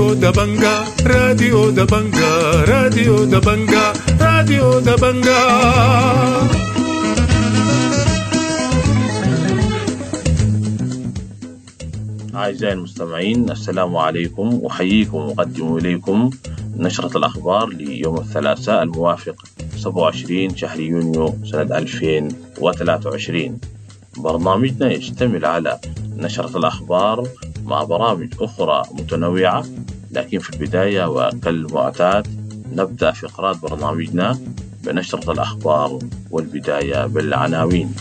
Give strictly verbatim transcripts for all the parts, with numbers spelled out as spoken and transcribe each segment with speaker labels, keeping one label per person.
Speaker 1: راديو دبنجا راديو دبنجا راديو دبنجا راديو دبنجا.
Speaker 2: أعزائي المستمعين، السلام عليكم، أحييكم وأقدم إليكم نشرة الأخبار ليوم الثلاثاء الموافق سبعة وعشرين شهر يونيو سنة ألفين وثلاثة وعشرين. برنامجنا يشتمل على نشرة الأخبار مع برامج أخرى متنوعة، لكن في البداية وكالمعتاد نبدأ فقرات برنامجنا بنشرة الأخبار، والبداية بالعناوين.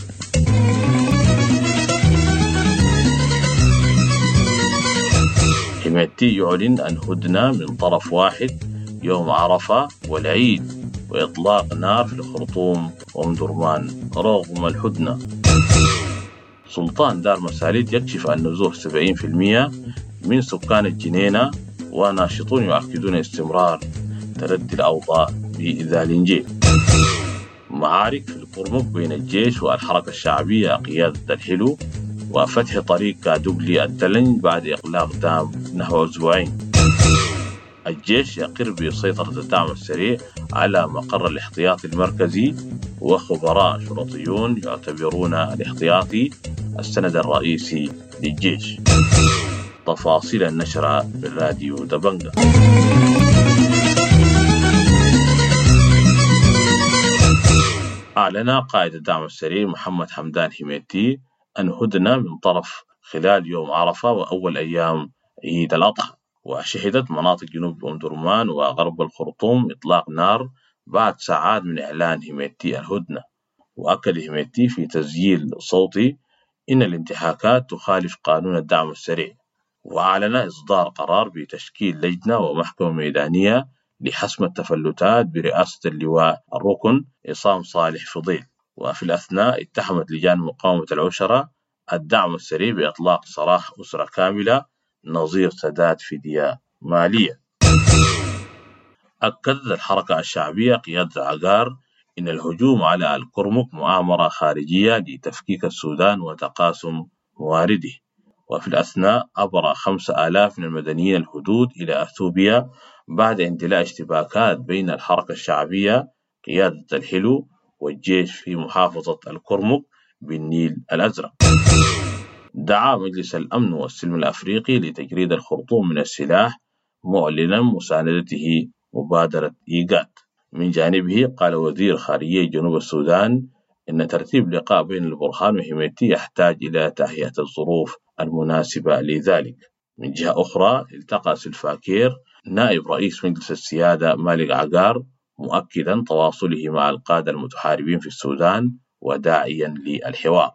Speaker 2: حميدتي يعلن عن هدنة من طرف واحد يوم عرفة والعيد وإطلاق نار في الخرطوم وأم درمان رغم الهدنة. سلطان دار مساليد يكشف عن نزوح سبعين بالمئة من سكان الجنينة، وناشطون يؤكدون استمرار تردي الأوضاع بذالنجي. معارك في الكرمك بين الجيش والحركة الشعبية قيادة الحلو، وفتح طريق كادوغلي التلنج بعد إغلاق دام نحو أسبوعين. الجيش يقر بسيطرة الدعم السريع على مقر الاحتياطي المركزي، وخبراء شرطيون يعتبرون الاحتياطي السند الرئيسي للجيش. تفاصيل النشرة بالراديو دبنجا. أعلن قائد الدعم السريع محمد حمدان حميدتي أن هدنة من طرف خلال يوم عرفة وأول أيام عيد الأضحى، وشهدت مناطق جنوب أم درمان وغرب الخرطوم إطلاق نار بعد ساعات من إعلان حميدتي الهدنة. وأكد حميدتي في تسجيل صوتي إن الانتهاكات تخالف قانون الدعم السريع، وأعلن إصدار قرار بتشكيل لجنة ومحكمة ميدانية لحسم التفلتات برئاسة اللواء الركن عصام صالح فضيل. وفي الأثناء اتهمت لجان مقاومة العشرة الدعم السريع بإطلاق سراح أسرة كاملة نظير سداد فدية مالية. أكدت الحركة الشعبية قيادة عقار إن الهجوم على الكرمك مؤامرة خارجية لتفكيك السودان وتقاسم موارده. وفي الأثناء أبرى خمسة آلاف من المدنيين الحدود إلى أثيوبيا بعد اندلاع اشتباكات بين الحركة الشعبية قيادة الحلو والجيش في محافظة الكرمك بالنيل الأزرق. دعا مجلس الأمن والسلم الأفريقي لتجريد الخرطوم من السلاح، معلنا مساندته مبادرة إيجاد. من جانبه قال وزير خارجية جنوب السودان إن ترتيب لقاء بين البرهان وحميدتي يحتاج إلى تهيئة الظروف المناسبة لذلك. من جهة أخرى التقى سلفاكير نائب رئيس مجلس السيادة مالك عقار، مؤكدا تواصله مع القادة المتحاربين في السودان وداعيا للحوار.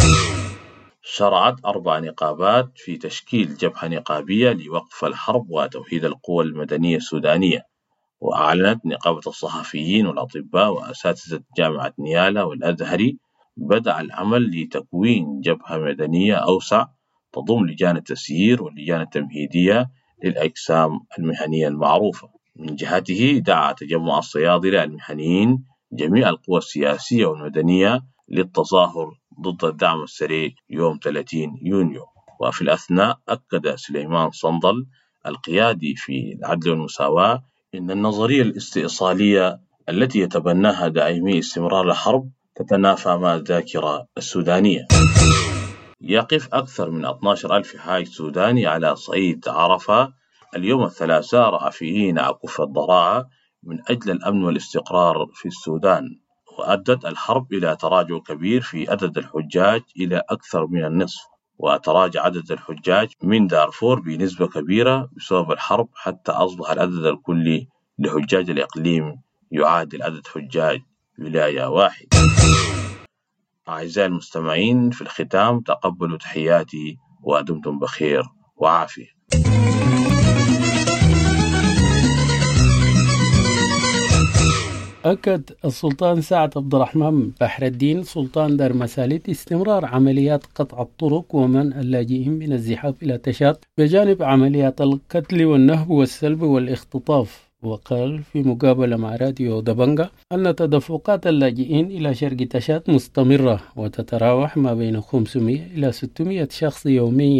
Speaker 2: شرعت أربع نقابات في تشكيل جبهة نقابية لوقف الحرب وتوحيد القوى المدنية السودانية. وأعلنت نقابة الصحفيين والأطباء وأساتذة جامعة نيالا والأزهري بدأ العمل لتكوين جبهة مدنية أوسع تضم لجان التسيير واللجان التمهيدية للأجسام المهنية المعروفة. من جهته دعا تجمع الصيادلة المهنيين جميع القوى السياسية والمدنية للتظاهر ضد الدعم السريع يوم ثلاثين يونيو. وفي الأثناء أكد سليمان صندل القيادي في العدل والمساواة إن النظرية الاستئصالية التي يتبناها داعمي استمرار الحرب تتنافى مع الذاكرة السودانية. يقف أكثر من اثني عشر ألف حاج سوداني على صعيد عرفة اليوم الثلاثاء رافعين أكف الضراعة من أجل الأمن والاستقرار في السودان. وأدت الحرب إلى تراجع كبير في عدد الحجاج إلى أكثر من النصف، وتراجع عدد الحجاج من دارفور بنسبة كبيرة بسبب الحرب، حتى أصبح العدد الكلي لحجاج الإقليم يعادل عدد حجاج ولاية واحد. أعزائي المستمعين، في الختام تقبلوا تحياتي ودمتم بخير وعافية.
Speaker 3: أكد السلطان سعد عبد الرحمن بحر الدين سلطان دار مساليد استمرار عمليات قطع الطرق ومنع اللاجئين من الزحاف إلى تشاد بجانب عمليات القتل والنهب والسلب والاختطاف. وقال في مقابلة مع راديو دبنجا أن تدفقات اللاجئين إلى شرق تشاد مستمرة وتتراوح ما بين خمسمائة إلى ستمائة شخص يوميا،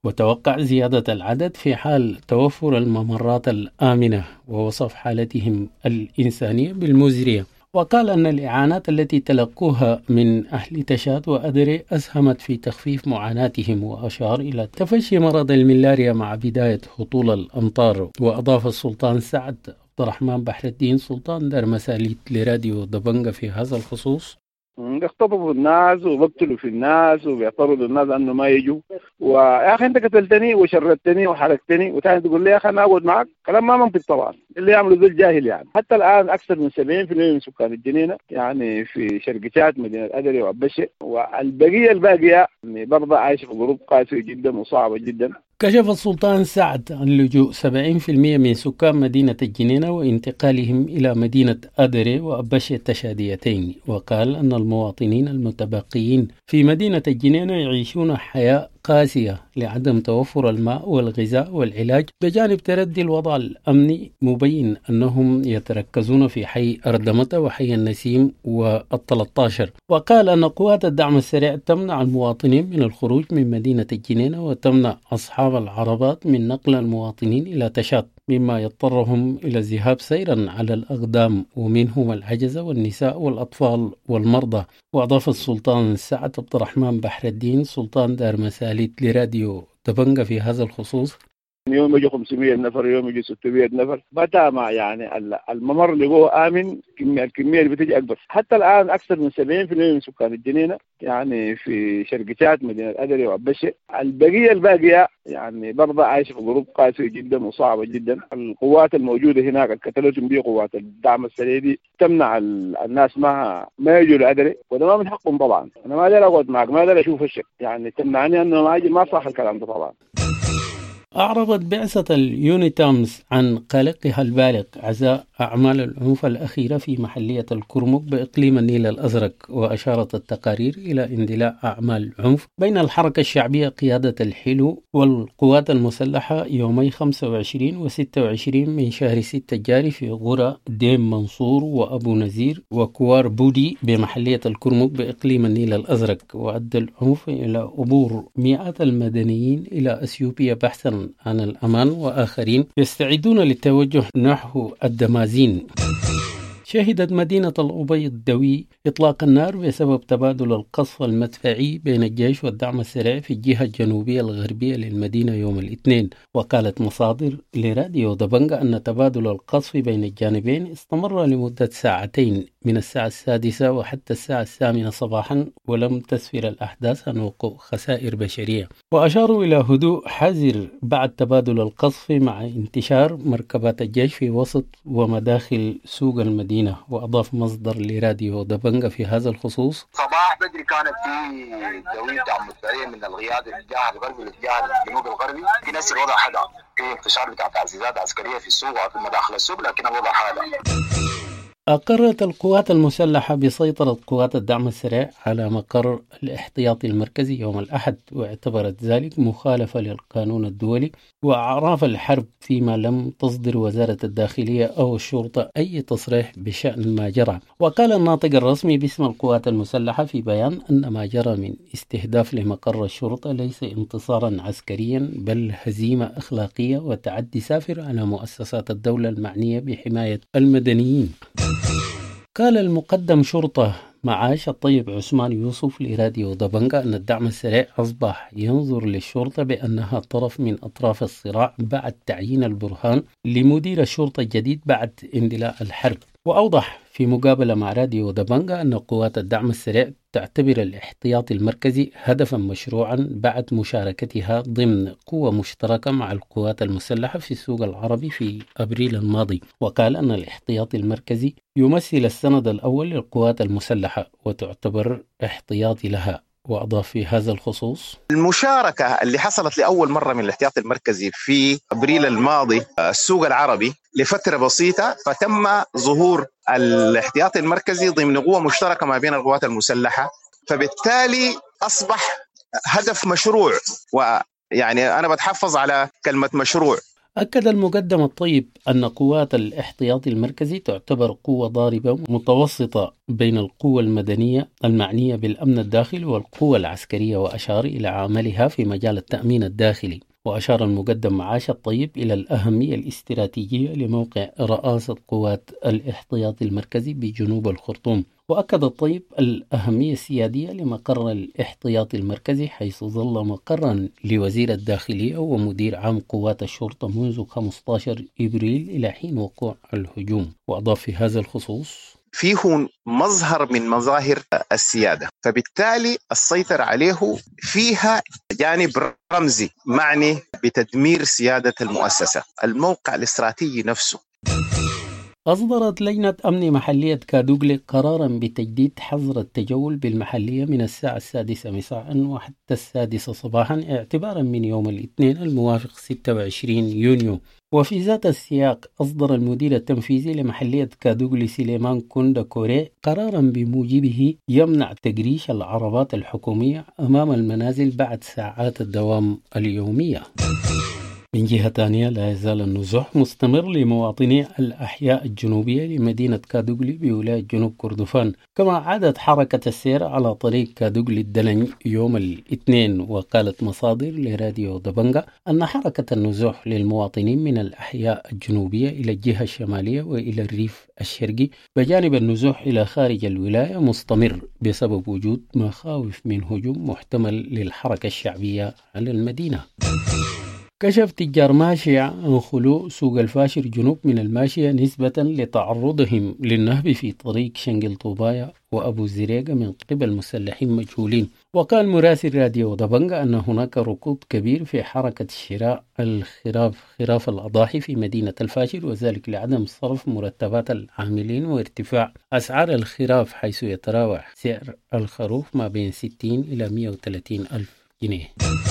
Speaker 3: وتوقع زيادة العدد في حال توفر الممرات الآمنة، ووصف حالتهم الإنسانية بالمزرية. وقال أن الإعانات التي تلقوها من أهل تشاد وأدري أسهمت في تخفيف معاناتهم، وأشار إلى تفشي مرض الملاريا مع بداية هطول الأمطار. وأضاف السلطان سعد عبد الرحمن بحر الدين سلطان دار مساليت لراديو دبنجة في هذا الخصوص:
Speaker 4: بيختطفوا الناس وبقتلوا في الناس وبيعترضوا الناس انه ما يجوا. ويا اخي انت قتلتني وشردتني وحرقتني وتاني تقول لي يا اخي انا اقعد معك، كلام ما منطق طبعا. اللي يعملوا ذو الجاهل يعني. حتى الان اكثر من سبعين بالمئة من سكان الجنينه يعني في شرقشات مدينه ادري وعبشه، والبقيه الباقيه يعني برضه عايشه في ظروف قاسيه جدا وصعبه جدا.
Speaker 3: كشف السلطان سعد عن لجوء سبعين بالمئة من سكان مدينة الجنينة وانتقالهم إلى مدينة أدري وأبشة التشاديتين، وقال أن المواطنين المتبقيين في مدينة الجنينة يعيشون حياة قاسية لعدم توفر الماء والغذاء والعلاج، بجانب تردي الوضع الأمني، مبين أنهم يتركزون في حي أردمة وحي النسيم والثلاثة. وقال أن قوات الدعم السريع تمنع المواطنين من الخروج من مدينة الجنينة وتمنع أصحاب العربات من نقل المواطنين إلى تشاد، مما يضطرهم إلى الذهاب سيرا على الأقدام، ومنهم العجزة والنساء والأطفال والمرضى. وأضاف السلطان سعد عبد الرحمن بحر الدين سلطان دار مساليت لراديو دبنجة في هذا الخصوص:
Speaker 4: يوم يجي خمسمئة نفر، يوم يجي ستمئة نفر، متى ما يعني الممر اللي جوه آمن الكمية اللي بتجي أكبر. حتى الآن أكثر من سبعين بالمئة من سكان الجنينة يعني في شرقشات مدينة أدري وعبشة، البقية الباقية يعني برضه عايشة في ظروف قاسية جدا وصعبة جدا. القوات الموجودة هناك قتلتهم بيه قوات الدعم السريع دي تمنع الناس ما ما يجوا لأدري، وده ما من حقهم طبعا. أنا ما أقدر أقعد معك، ما أقدر أشوف الشك، يعني تمنعني أنه ما أجي، ما صح الكلام ده طبعا.
Speaker 3: أعربت بعثة اليونيتامز عن قلقها البالغ عزاء أعمال العنف الأخيرة في محلية الكرمك بإقليم النيل الأزرق، وأشارت التقارير إلى اندلاع أعمال عنف بين الحركة الشعبية قيادة الحلو والقوات المسلحة يومي خمسة وعشرين و ستة وعشرين من شهر ستة الجاري في غرة ديم منصور وأبو نزير وكوار بودي بمحلية الكرمك بإقليم النيل الأزرق، وأدى العنف إلى عبور مئات المدنيين إلى أثيوبيا بحثا عن الأمان، وآخرين يستعدون للتوجه نحو الدمازين. شهدت مدينة الأبيض الدوي إطلاق النار بسبب تبادل القصف المدفعي بين الجيش والدعم السريع في الجهة الجنوبية الغربية للمدينة يوم الاثنين. وقالت مصادر لراديو دبنجة أن تبادل القصف بين الجانبين استمر لمدة ساعتين من الساعة السادسة وحتى الساعة الثامنة صباحا، ولم تسفر الأحداث عن وقوع خسائر بشرية. وأشاروا إلى هدوء حذر بعد تبادل القصف مع انتشار مركبات الجيش في وسط ومداخل سوق المدينة. وأضاف مصدر لراديو دبنجة في هذا الخصوص:
Speaker 5: صباح بدري كانت في دوية دعم مدفعية من الغياد الاتجاه الغربي والاتجاه الجنوبي الغربي، في نفس الوضع حدا، في انتشار بتاع تعزيزات عسكرية في السوق وفي مداخل السوق، لكن الوضع حدا.
Speaker 3: أقرت القوات المسلحة بسيطرة قوات الدعم السريع على مقر الاحتياطي المركزي يوم الأحد، واعتبرت ذلك مخالفة للقانون الدولي وأعراف الحرب، فيما لم تصدر وزارة الداخلية أو الشرطة أي تصريح بشأن ما جرى. وقال الناطق الرسمي باسم القوات المسلحة في بيان أن ما جرى من استهداف لمقر الشرطة ليس انتصارا عسكريا، بل هزيمة أخلاقية وتعدي سافر على مؤسسات الدولة المعنية بحماية المدنيين. قال المقدم شرطة معاش الطيب عثمان يوسف لراديو دبنجة أن الدعم السريع أصبح ينظر للشرطة بأنها طرف من أطراف الصراع بعد تعيين البرهان لمدير الشرطة الجديد بعد اندلاع الحرب. وأوضح في مقابلة مع راديو دبنجة أن قوات الدعم السريع تعتبر الاحتياطي المركزي هدفا مشروعا بعد مشاركتها ضمن قوة مشتركة مع القوات المسلحة في السوق العربي في أبريل الماضي. وقال أن الاحتياطي المركزي يمثل السند الأول للقوات المسلحة وتعتبر احتياطي لها. وأضاف في هذا الخصوص:
Speaker 6: المشاركة اللي حصلت لأول مرة من الاحتياطي المركزي في أبريل الماضي السوق العربي لفترة بسيطة، فتم ظهور الاحتياطي المركزي ضمن قوة مشتركة ما بين القوات المسلحة، فبالتالي أصبح هدف مشروع. ويعني أنا بتحفظ على كلمة مشروع.
Speaker 3: أكد المقدم الطيب أن قوات الاحتياطي المركزي تعتبر قوة ضاربة متوسطة بين القوة المدنية المعنية بالأمن الداخلي والقوة العسكرية، وأشار إلى عملها في مجال التأمين الداخلي. وأشار المقدم معاش الطيب إلى الأهمية الاستراتيجية لموقع رئاسة قوات الاحتياطي المركزي بجنوب الخرطوم. وأكد الطيب الأهمية السيادية لمقر الاحتياطي المركزي، حيث ظل مقرا لوزير الداخلية ومدير عام قوات الشرطة منذ خمسة عشر إبريل إلى حين وقوع الهجوم. وأضاف في هذا الخصوص:
Speaker 6: فيه مظهر من مظاهر السيادة، فبالتالي السيطرة عليه فيها جانب رمزي معني بتدمير سيادة المؤسسة. الموقع الاستراتيجي نفسه.
Speaker 3: أصدرت لجنة أمن محلية كادوغلي قراراً بتجديد حظر التجول بالمحلية من الساعة السادسة مساءً وحتى السادسة صباحاً اعتباراً من يوم الاثنين الموافق ستة وعشرين يونيو. وفي ذات السياق أصدر المدير التنفيذي لمحلية كادوغلي سليمان كوندا كوري قراراً بموجبه يمنع تجريش العربات الحكومية أمام المنازل بعد ساعات الدوام اليومية. من جهة ثانية، لا يزال النزوح مستمر لمواطني الأحياء الجنوبية لمدينة كادوغلي بولاية جنوب كردفان، كما عادت حركة السير على طريق كادوغلي الدلنج يوم الاثنين. وقالت مصادر لراديو دبنجا أن حركة النزوح للمواطنين من الأحياء الجنوبية إلى الجهة الشمالية وإلى الريف الشرقي بجانب النزوح إلى خارج الولاية مستمر بسبب وجود مخاوف من هجوم محتمل للحركة الشعبية على المدينة. كشف تجار ماشية عن خلو سوق الفاشر جنوب من الماشية نسبة لتعرضهم للنهب في طريق شنقل طوبايا وأبو زريقة من قبل مسلحين مجهولين. وقال مراسل راديو دبنجا أن هناك ركود كبير في حركة شراء الخراف خراف الأضاحي في مدينة الفاشر، وذلك لعدم صرف مرتبات العاملين وارتفاع أسعار الخراف، حيث يتراوح سعر الخروف ما بين ستين إلى مئة وثلاثين ألف جنيه.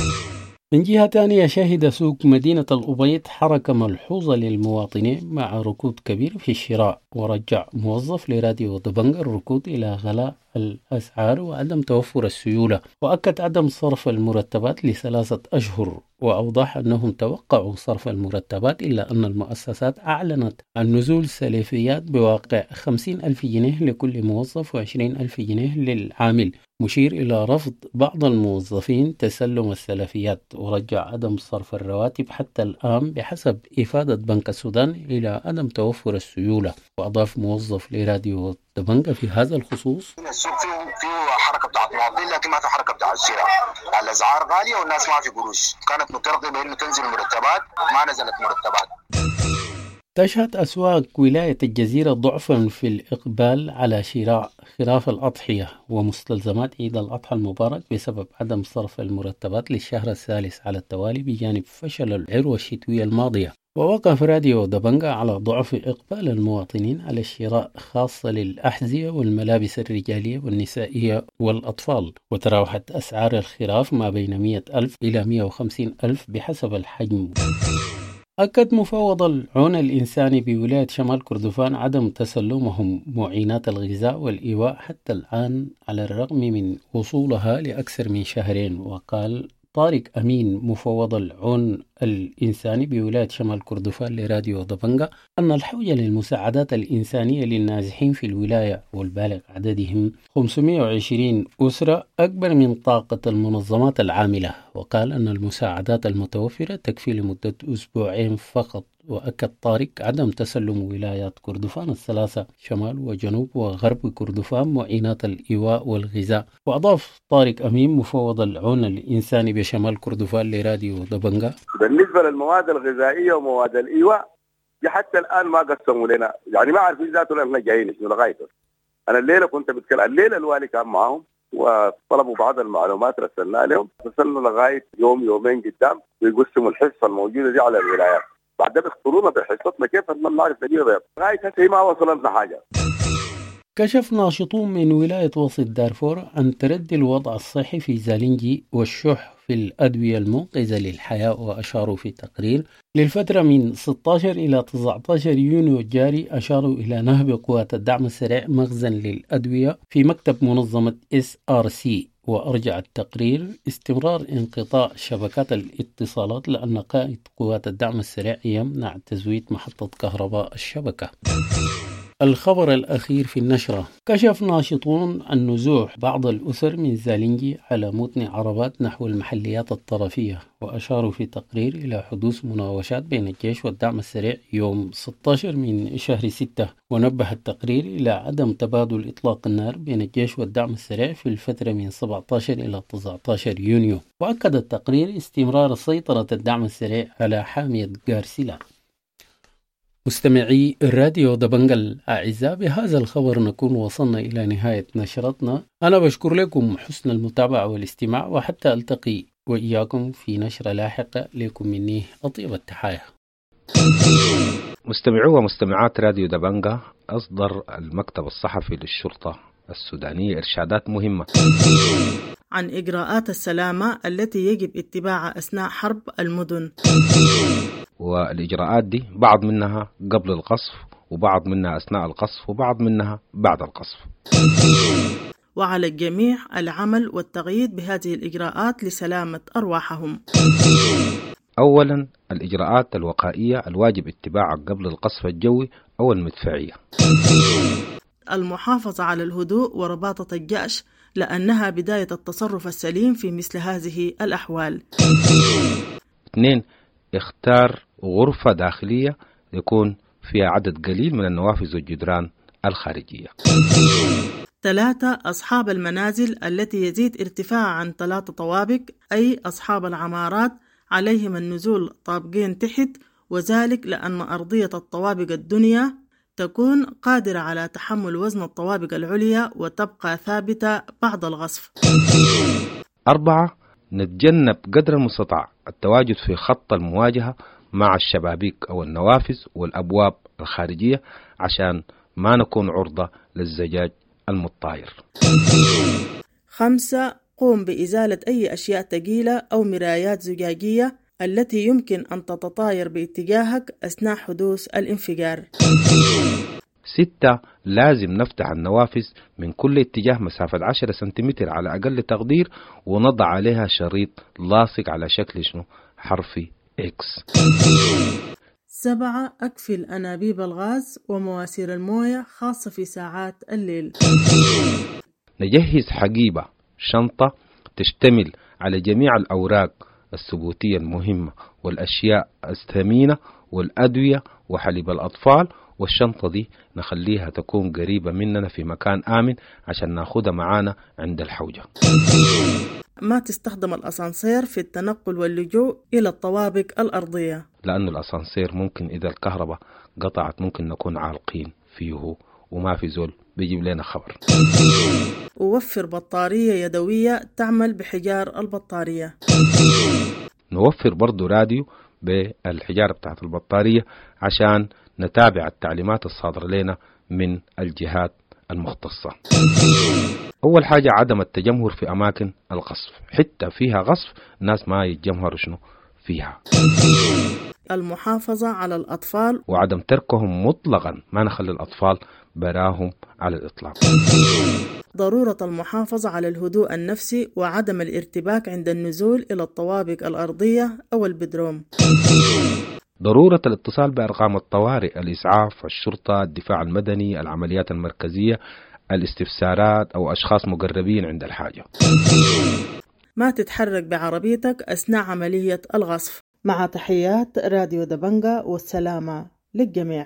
Speaker 3: من جهة ثانية، شهد سوق مدينة الأبيض حركة ملحوظة للمواطنين مع ركود كبير في الشراء. ورجع موظف لراديو دبنجا الركود إلى غلاء الأسعار وعدم توفر السيولة، وأكد عدم صرف المرتبات لثلاثة أشهر. وأوضح أنهم توقعوا صرف المرتبات، إلا أن المؤسسات أعلنت عن نزول سلفيات بواقع خمسين ألف جنيه لكل موظف وعشرين ألف جنيه للعامل، مشير إلى رفض بعض الموظفين تسلم السلفيات. ورجع عدم صرف الرواتب حتى الآن بحسب إفادة بنك السودان إلى عدم توفر السيولة. وأضاف موظف لراديو دبنجا في هذا الخصوص:
Speaker 5: السوق فيه فيه حركه بتاعت مواطنين، لكن ما في حركه بتاعت الشراء. الاسعار غاليه والناس ما في قروش، كانت مترقبه انه تنزل مرتبات، ما نزلت مرتبات.
Speaker 3: تشهد أسواق ولاية الجزيرة ضعفا في الإقبال على شراء خراف الأضحية ومستلزمات عيد الأضحى المبارك بسبب عدم صرف المرتبات للشهر الثالث على التوالي بجانب فشل العروة الشتوية الماضية. ووقف راديو دبنجا على ضعف إقبال المواطنين على الشراء، خاصة للأحذية والملابس الرجالية والنسائية والأطفال. وتراوحت أسعار الخراف ما بين مئة ألف إلى مئة وخمسين ألف بحسب الحجم. أكد مفوض العون الإنساني بولاية شمال كردفان عدم تسلمهم معينات الغذاء والإيواء حتى الآن على الرغم من وصولها لأكثر من شهرين. وقال طارق أمين مفوض العون الإنساني بولاية شمال كردفان لراديو دبنجا أن الحوجة للمساعدات الإنسانية للنازحين في الولاية والبالغ عددهم خمسمئة وعشرين أسرة أكبر من طاقة المنظمات العاملة. وقال أن المساعدات المتوفرة تكفي لمدة أسبوعين فقط. وأكد طارق عدم تسلم ولايات كردفان الثلاثة شمال وجنوب وغرب كردفان معينات الإيواء والغذاء. وأضاف طارق أمين مفوض العون الإنساني بشمال كردفان لراديو دبنجا:
Speaker 7: بالنسبة للمواد الغذائية ومواد الإيواء حتى الآن ما قسموا لنا، يعني ما عارفين ذاته لأننا جايين شنو لغاية. أنا الليلة كنت بتكلم، الليلة الوالي كان معهم وطلبوا بعض المعلومات رسلنا لهم، وصلنا لغاية يوم يومين قدام ويقسموا الحصة الموجودة دي على الولايات، بعد بيختارونا بحصتنا كيف ما نعرف نجيبها لغاية هسه ما وصلنا حاجة.
Speaker 3: كشف ناشطون من ولاية وسط دارفور عن تردي الوضع الصحي في زالنجي والشح في الأدوية المنقذة للحياة. وأشاروا في تقرير للفترة من ستة عشر إلى تسعة عشر يونيو الجاري، أشاروا إلى نهب قوات الدعم السريع مخزن للأدوية في مكتب منظمة إس آر سي وأرجع التقرير استمرار انقطاع شبكات الاتصالات لأن قائد قوات الدعم السريع يمنع تزويد محطة كهرباء الشبكة. الخبر الأخير في النشرة: كشف ناشطون عن نزوح بعض الأسر من زالنجي على متن عربات نحو المحليات الطرفية، وأشاروا في تقرير إلى حدوث مناوشات بين الجيش والدعم السريع يوم ستة عشر من شهر ستة. ونبه التقرير إلى عدم تبادل إطلاق النار بين الجيش والدعم السريع في الفترة من سبعة عشر إلى تسعة عشر يونيو. وأكد التقرير استمرار سيطرة الدعم السريع على حامية غارسيلا. مستمعي الراديو دبنجة الأعزاء، بهذا الخبر نكون وصلنا إلى نهاية نشرتنا. أنا بشكر لكم حسن المتابعة والاستماع، وحتى ألتقي وإياكم في نشرة لاحقة. لكم مني أطيب التحايا.
Speaker 8: مستمعو ومستمعات راديو دبنجة، أصدر المكتب الصحفي للشرطة السودانية إرشادات مهمة
Speaker 9: عن إجراءات السلامة التي يجب اتباعها أثناء حرب المدن.
Speaker 8: والإجراءات دي بعض منها قبل القصف، وبعض منها أثناء القصف، وبعض منها بعد القصف.
Speaker 9: وعلى الجميع العمل والتقييد بهذه الإجراءات لسلامة أرواحهم.
Speaker 8: أولا، الإجراءات الوقائية الواجب اتباعها قبل القصف الجوي أو المدفعية.
Speaker 9: المحافظة على الهدوء ورباطة الجأش لأنها بداية التصرف السليم في مثل هذه الأحوال.
Speaker 8: اثنين، اختار غرفة داخلية يكون فيها عدد قليل من النوافذ والجدران الخارجية.
Speaker 9: ثلاثة، أصحاب المنازل التي يزيد ارتفاعها عن ثلاثة طوابق، أي أصحاب العمارات، عليهم النزول طابقين تحت، وذلك لأن أرضية الطوابق الدنيا تكون قادرة على تحمل وزن الطوابق العليا وتبقى ثابتة بعد الغصف.
Speaker 8: أربعة، نتجنب قدر المستطاع التواجد في خط المواجهة مع الشبابيك أو النوافذ والأبواب الخارجية عشان ما نكون عرضة للزجاج المتطاير.
Speaker 9: خمسة، قوم بإزالة أي أشياء ثقيلة أو مرايات زجاجية التي يمكن أن تتطاير باتجاهك أثناء حدوث الانفجار.
Speaker 8: ستة، لازم نفتح النوافذ من كل اتجاه مسافة عشرة سنتيمتر على أقل تقدير، ونضع عليها شريط لاصق على شكل شنو حرفي إكس.
Speaker 9: سبعة، أقفل أنابيب الغاز ومواسير الموية خاصة في ساعات الليل.
Speaker 8: نجهز حقيبة شنطة تشتمل على جميع الأوراق الثبوتية المهمة والأشياء الثمينة والأدوية وحليب الأطفال، والشنطة دي نخليها تكون قريبة مننا في مكان آمن عشان ناخدها معانا عند الحوجة.
Speaker 9: ما تستخدم الأسانسير في التنقل واللجوء إلى الطوابق الأرضية،
Speaker 8: لأن الأسانسير ممكن إذا الكهرباء قطعت ممكن نكون عالقين فيه وما في زول بيجيب لنا خبر.
Speaker 9: ووفر بطارية يدوية تعمل بحجار البطارية.
Speaker 8: نوفر برضو راديو بالحجارة بتاعت البطارية عشان نتابع التعليمات الصادرة لنا من الجهات المختصة. أول حاجة عدم التجمهر في أماكن القصف، حتى فيها قصف الناس ما يتجمهروا شنو فيها.
Speaker 9: المحافظة على الأطفال
Speaker 8: وعدم تركهم مطلقا، ما نخلي الأطفال براهم على الإطلاق.
Speaker 9: ضرورة المحافظة على الهدوء النفسي وعدم الارتباك عند النزول إلى الطوابق الأرضية أو البدروم.
Speaker 8: ضرورة الاتصال بأرقام الطوارئ، الإسعاف، الشرطة، الدفاع المدني، العمليات المركزية، الاستفسارات أو أشخاص مقربين عند الحاجة.
Speaker 9: ما تتحرك بعربيتك أثناء عملية الغصف. مع تحيات راديو دبنجة، والسلامة للجميع.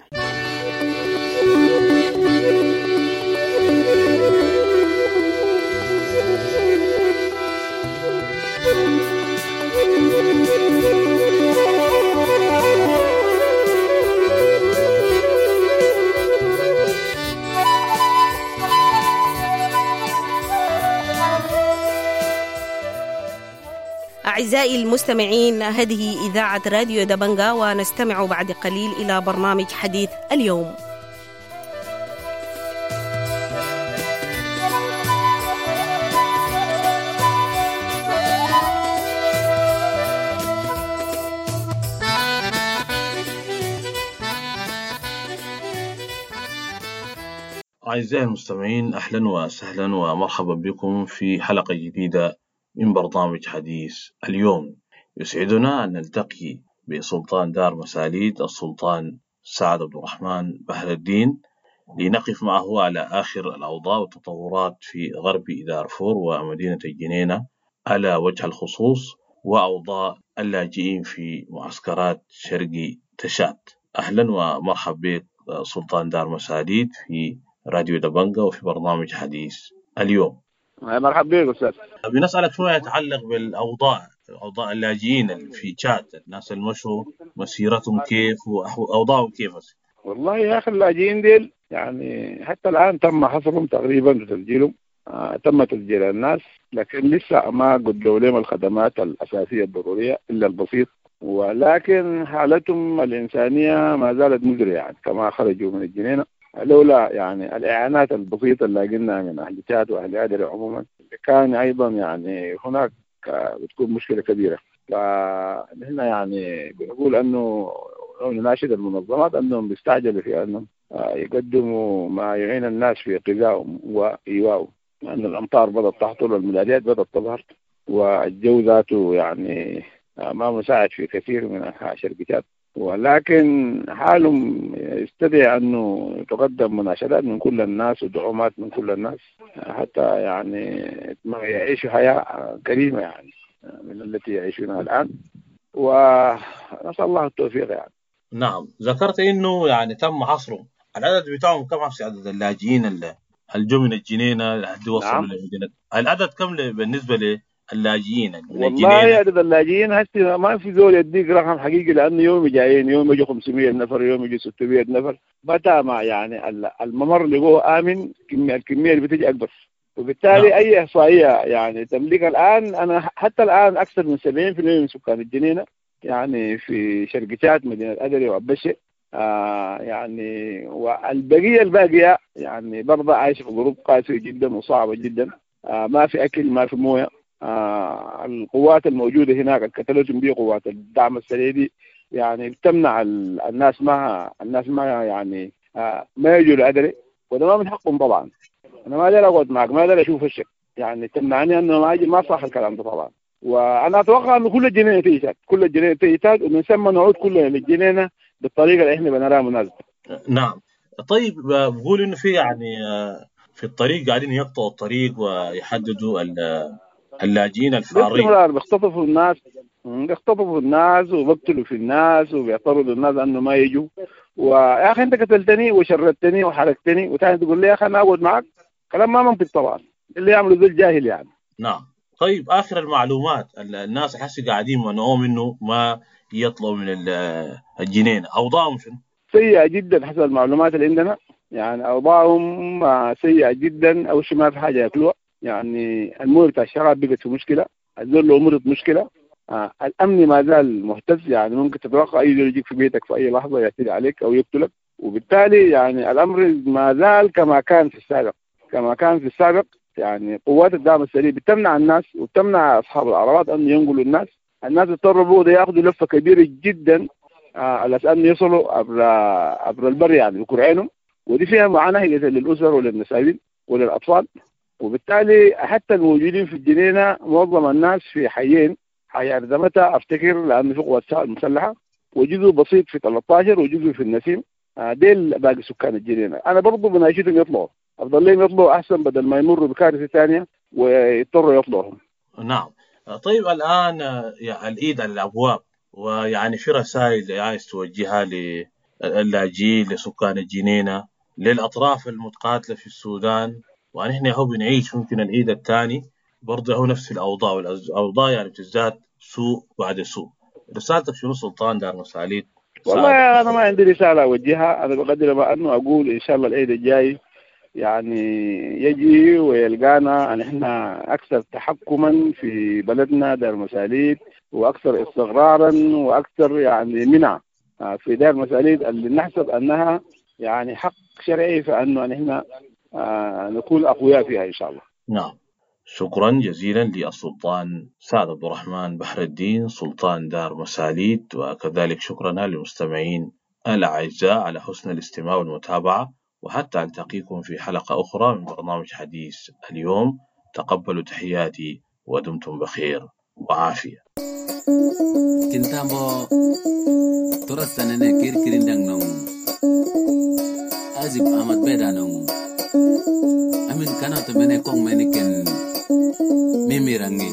Speaker 10: أعزائي المستمعين، هذه إذاعة راديو دبنجة، ونستمع بعد قليل إلى برنامج حديث اليوم.
Speaker 2: أعزائي المستمعين، أهلا وسهلا ومرحبا بكم في حلقة جديدة من برنامج حديث اليوم. يسعدنا أن نلتقي بسلطان دار مساليت السلطان سعد عبد الرحمن بحر الدين لنقف معه على آخر الأوضاع والتطورات في غرب دارفور ومدينة الجنينة على وجه الخصوص، وأوضاع اللاجئين في معسكرات شرقي تشاد. أهلا ومرحبا بك سلطان دار مساليت في راديو دبنجا وفي برنامج حديث اليوم.
Speaker 4: مرحبا بك أستاذ.
Speaker 2: بنسألك شوية يتعلق بالأوضاع أوضاع اللاجئين في تشاد، الناس المشوا مسيرتهم كيف وأوضاعهم كيف؟
Speaker 4: والله يا أخي اللاجئين ديل يعني حتى الآن تم حصرهم تقريبا وتسجيلهم، آه تم تسجيل الناس، لكن لسه ما قدوا لهم الخدمات الأساسية الضرورية إلا البسيط، ولكن حالتهم الإنسانية ما زالت مزرية يعني كما خرجوا من الجنينة، لولا يعني الإعانات البسيطة اللي قلنا من أهل تشاد وأهل أدري عموما كان أيضا يعني هناك بتكون مشكلة كبيرة. فنحن يعني بنقول أنه نناشد المنظمات أنهم بيستعجلوا في أنهم يقدموا ما يعين الناس في غذائهم وإيواءهم، لأن الأمطار بدأت تهطل والملاريات بدأت تظهر والجو ذاته يعني ما مساعد في كثير من أنحاء شرق تشاد، ولكن حالهم يستدعي أنه تقدم مناشدات من كل الناس ودعومات من كل الناس حتى يعني يعيشوا حياة كريمة يعني من التي يعيشونها الآن، ونسأل الله التوفيق يعني.
Speaker 2: نعم، ذكرت إنه يعني تم حصرهم، العدد بتاعهم كم في عدد اللاجئين اللي جو من الجنينة لحد وصلوا
Speaker 4: نعم.
Speaker 2: لمدينة؟ العدد كم بالنسبة للاجئين من
Speaker 4: والله
Speaker 2: الجنينة؟
Speaker 4: عدد اللاجئين هسه ما في زول يديك رقم حقيقي، لأنه يوم جايين يوم يجوا خمسمية نفر يوم يجوا ستمية نفر، متى ما يعني الممر اللي جوه آمن الكمية اللي بتجي أكبر، وبالتالي نعم. أي إحصائية يعني تملك الآن، أنا حتى الآن أكثر من سبعين بالمئة من سكان الجنينة يعني في شرق تشاد مدينة أدري وعبشة، آه يعني والبقية الباقية يعني برضه عايشة في ظروف قاسية جدا وصعبة جدا، آه ما في أكل ما في موية، آه القوات الموجودة هناك قتلتهم بيه قوات الدعم السريعي يعني بتمنع الناس ما الناس ما يعني آه ما يجوا لأدري، وده ما من حقهم طبعا. أنا ما أقدر أقعد معك، ما أقدر أشوف الشك يعني تمنعني أنه ما أجي، ما صح الكلام ده طبعا. وأنا أتوقع أن كل الجنينة تيجي كل الجنينة تيجي ونسمى نعود كلنا للجنينة بالطريقة اللي إحنا بنراها مناسبة.
Speaker 2: نعم. طيب بقول إنه في يعني في الطريق قاعدين يقطعوا الطريق ويحددوا اللاجئين الفارين
Speaker 4: باستمرار، بيختطفوا الناس بيختطفوا الناس وبقتلوا في الناس وبيعترضوا الناس أنه ما يجوا، ويا أخي أنت قتلتني وشردتني وحرقتني وتاني تقول لي يا أخي أنا أقعد معك، كلام ما منطق طبعا، اللي يعملوا ذو الجاهل يعني.
Speaker 2: نعم. طيب آخر المعلومات، الناس حسي قاعدين منعوهم إنه ما يطلعوا من الجنينة، أوضاعهم شنو؟
Speaker 4: سيئة جدا حسب المعلومات اللي عندنا، يعني أوضاعهم سيئة جدا. أول شيء ما في حاجة يأكلوها، يعني المويه بتاع الشراب بقت في مشكلة، الزول لو مرض مشكلة، آه الأمن ما زال مهتز، يعني ممكن تتوقع أي زول يجيك في بيتك في أي لحظة يعتدي عليك أو يقتلك، وبالتالي يعني الأمر ما زال كما كان في السابق كما كان في السابق يعني قوات الدعم السريع بتمنع الناس وبتمنع أصحاب العربات أن ينقلوا الناس، الناس اضطروا بوضع ياخذوا لفة كبيرة جدا على أساس أن يصلوا عبر عبر البر يعني بكرعينهم، ودي فيها معاناة للأسر وللنساوين وللأطفال، وبالتالي حتى الموجودين في الجنينة معظم الناس في حيين، حي أردمتها أفتكر لأنه في قوات المسلحة، وجزء بسيط في ثلاثة عشر وجزء في النسيم، ديل باقي سكان الجنينة. أنا برضو بناشدهم يطلعوا، أفضل لهم يطلعوا أحسن بدل ما يمروا بكارثة ثانية ويضطروا يطلعوهم.
Speaker 2: نعم. طيب الآن يعني الإيد على الأبواب، ويعني في رسائل عايز توجهها للاجئين لسكان الجنينة للأطراف المتقاتلة في السودان، ونحن هو بنعيش ممكن العيد الثاني برضه هو نفس الأوضاع، والأوضاع يعني بتزداد سوء بعد سوء. رسالتك شنو سلطان دار مساليت؟
Speaker 4: والله أنا ما عندي رسالة أوجهها، أنا بقدر ما أنه أقول إن شاء الله العيد الجاي يعني يجي ويلقانا أن إحنا أكثر تحكما في بلدنا دار مساليت، وأكثر استقرارا وأكثر يعني منع في دار مساليت اللي نحسب أنها يعني حق شرعي، فأنه أن إحنا آه نكون أقوياء فيها إن شاء الله.
Speaker 2: نعم. شكرا جزيلا للسلطان سعد عبد الرحمن بحر الدين سلطان دار مساليت، وكذلك شكرا للمستمعين الأعزاء على حسن الاستماع والمتابعة، وحتى ألتقيكم في حلقة أخرى من برنامج حديث اليوم. تقبلوا تحياتي ودمتم بخير وعافية.
Speaker 11: Kintambo turastanene kirkirindang nong Azib Ahmad Beda nong Amin kana to mene kong meniken mimirangi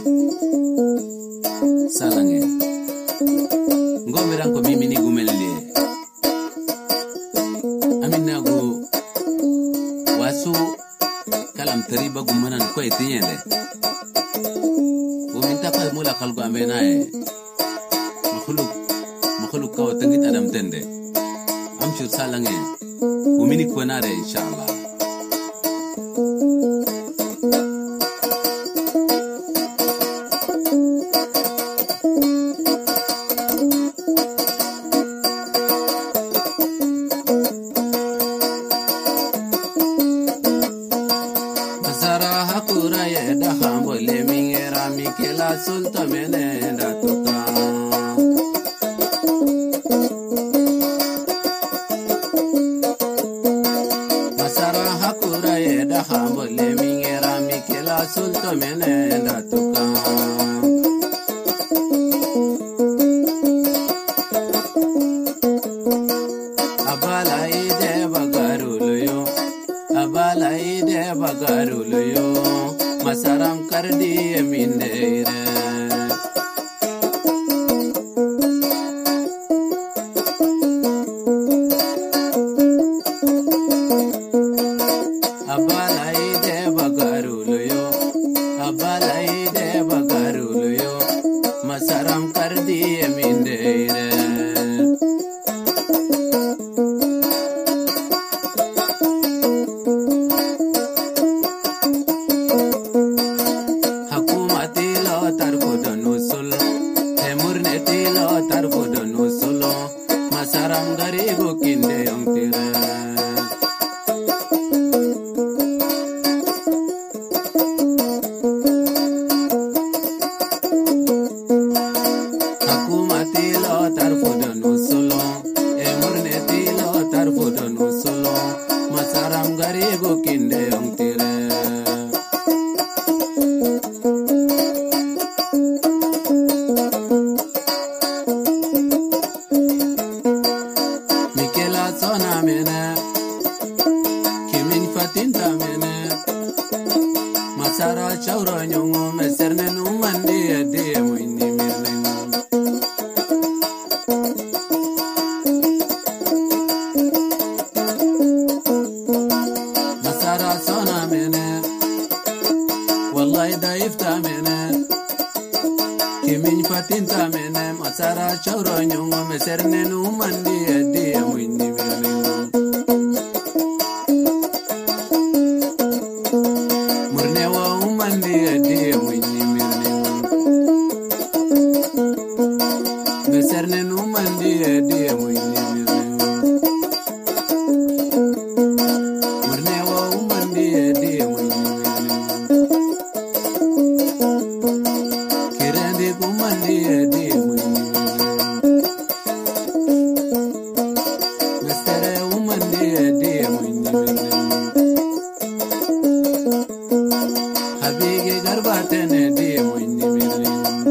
Speaker 11: salange ngomirang ko mimini gumelli Amin nagu wasu kalam tariba gumanan ko etinyende Uminta pa mula kalgo amenae makhluk makhluk kaw tangit adam tende amshur salange umini kwanare inshallah Masara hakura yeda hambo le mingera mikela sulta menenda toka Sulta menenda tuka Abala ide bagaruloyo Abala ide bagaruloyo Masaram kardi emindere Abala ide bagaruloyo Abala ide bagaruloyo Masaram kardi emindere Hakumati lo tarfudo nusul Hemurneti lo tarfudo nusulo Masaram garigo kinde yongtire Masara chauro nyongo meserne numandi ade moini mirne Masara sona mene wallahi daifta mene kimin fatinta mene Masara chauro nyongo meserne numandi ade moini mirne Meserne numandi ade moini mirne Murne wa umandi ade moini mirne Kirande kumandi ade moini mirne Mestere umandi ade moini mirne Habige garbatene ade moini mirne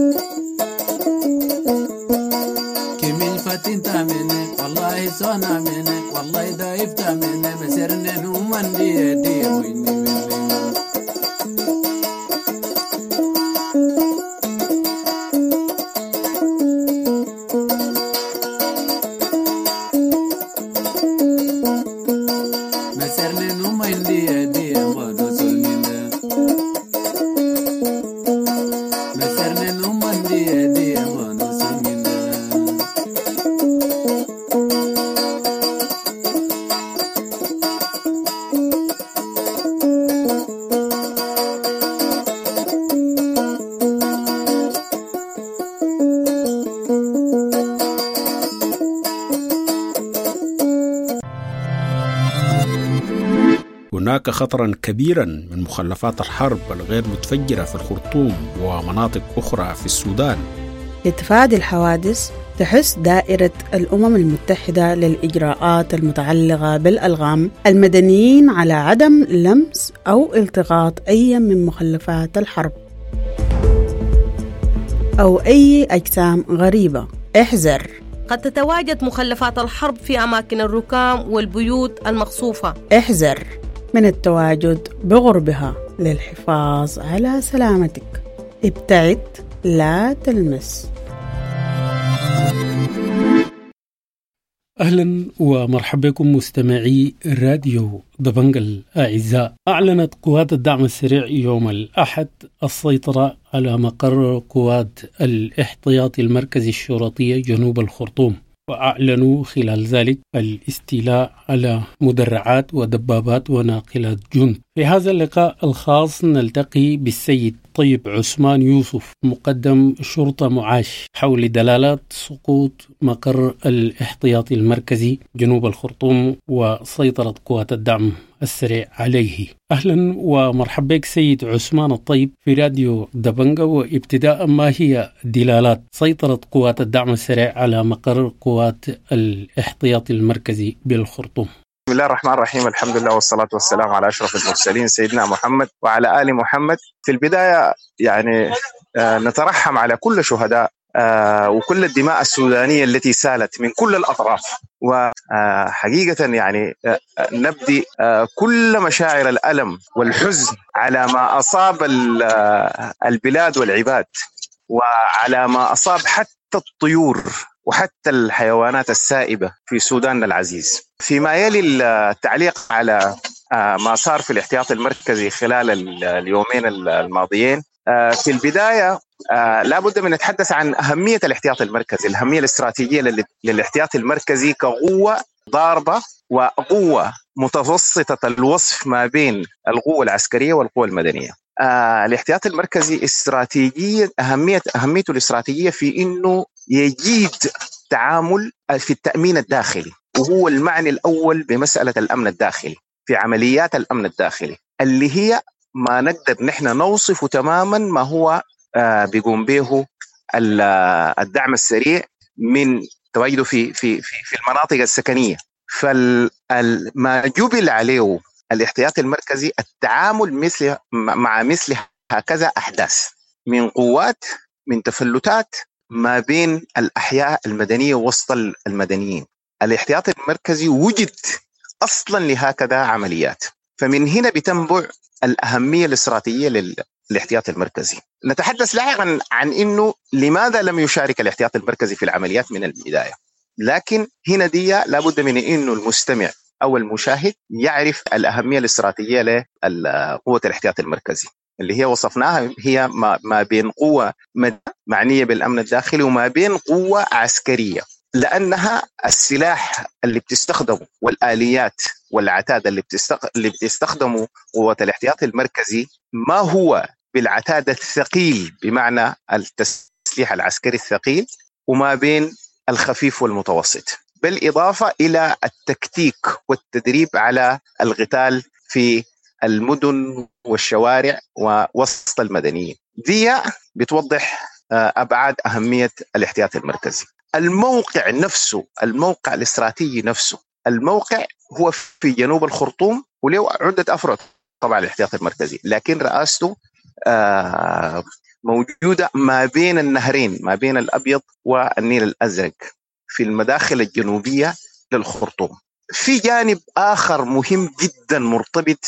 Speaker 11: Fatinta mene, wallahi sona mene, wallahi daifta mene, meserne numandi ade moini mirne Meserne numandi ade modo solminde Meserne numandi ade modo solminde
Speaker 12: هناك خطرا كبيرا من مخلفات الحرب الغير متفجرة في الخرطوم ومناطق أخرى في السودان.
Speaker 13: لتفادي الحوادث تحث دائرة الأمم المتحدة للإجراءات المتعلقة بالألغام المدنيين على عدم لمس أو التقاط أي من مخلفات الحرب أو أي أجسام غريبة. احذر،
Speaker 10: قد تتواجد مخلفات الحرب في أماكن الركام والبيوت المقصوفة.
Speaker 13: احذر من التواجد بقربها للحفاظ على سلامتك. ابتعد، لا تلمس.
Speaker 3: أهلا ومرحبا بكم مستمعي راديو دبنجة الأعزاء. أعلنت قوات الدعم السريع يوم الأحد السيطرة على مقر قوات الاحتياطي المركزي الشرطية جنوب الخرطوم، وأعلنوا خلال ذلك الاستيلاء على مدرعات ودبابات وناقلات جند. في هذا اللقاء الخاص نلتقي بالسيد طيب عثمان يوسف مقدم شرطة معاش حول دلالات سقوط مقر الاحتياطي المركزي جنوب الخرطوم وسيطرة قوات الدعم السريع عليه. أهلا ومرحبا بك سيد عثمان الطيب في راديو دبنجة. وابتداء، ما هي دلالات سيطرة قوات الدعم السريع على مقر قوات الاحتياطي المركزي بالخرطوم؟
Speaker 6: بسم الله الرحمن الرحيم، الحمد لله والصلاة والسلام على أشرف المرسلين سيدنا محمد وعلى آل محمد. في البداية يعني نترحم على كل شهداء وكل الدماء السودانية التي سالت من كل الأطراف، وحقيقة يعني نبدي كل مشاعر الألم والحزن على ما أصاب البلاد والعباد، وعلى ما أصاب حتى الطيور وحتى الحيوانات السائبة في سودان العزيز. فيما يلي التعليق على ما صار في الاحتياطي المركزي خلال اليومين الماضيين، في البداية لابد من نتحدث عن أهمية الاحتياطي المركزي، الأهمية الاستراتيجية للاحتياطي المركزي كقوة ضاربة وقوة متوسطة الوصف ما بين القوة العسكرية والقوة المدنية. آه الاحتياطي المركزي استراتيجية أهمية أهميته الاستراتيجية في إنه يجيد تعامل في التأمين الداخلي، وهو المعني الأول بمسألة الأمن الداخلي، في عمليات الأمن الداخلي اللي هي ما نقدر نحن نوصف تماما ما هو آه بيقوم به الدعم السريع من تواجده في في في في المناطق السكنية. فما جبل عليه الاحتياطي المركزي التعامل مثل مع مثل هكذا أحداث من قوات، من تفلتات ما بين الأحياء المدنية وسط المدنيين. الاحتياطي المركزي وجد أصلا لهكذا عمليات، فمن هنا بتنبع الأهمية الاستراتيجية للاحتياطي المركزي. نتحدث لاحقا عن إنه لماذا لم يشارك الاحتياطي المركزي في العمليات من البداية، لكن هنا دي لابد من إنه المستمع أو المشاهد يعرف الأهمية الاستراتيجية لقوة الاحتياطي المركزي اللي هي وصفناها، هي ما بين قوة معنية بالأمن الداخلي وما بين قوة عسكرية، لأنها السلاح اللي بتستخدمه والآليات والعتاد اللي اللي بتستخدمه قوة الاحتياطي المركزي ما هو بالعتاد الثقيل بمعنى التسليح العسكري الثقيل، وما بين الخفيف والمتوسط، بالإضافة إلى التكتيك والتدريب على القتال في المدن والشوارع ووسط المدنيين. دي بتوضح أبعاد أهمية الاحتياطي المركزي. الموقع نفسه، الموقع الاستراتيجي نفسه، الموقع هو في جنوب الخرطوم، وله عدة أفراد طبعا الاحتياطي المركزي، لكن رئاسته موجودة ما بين النهرين، ما بين الأبيض والنيل الأزرق في المداخل الجنوبية للخرطوم. في جانب آخر مهم جدا مرتبط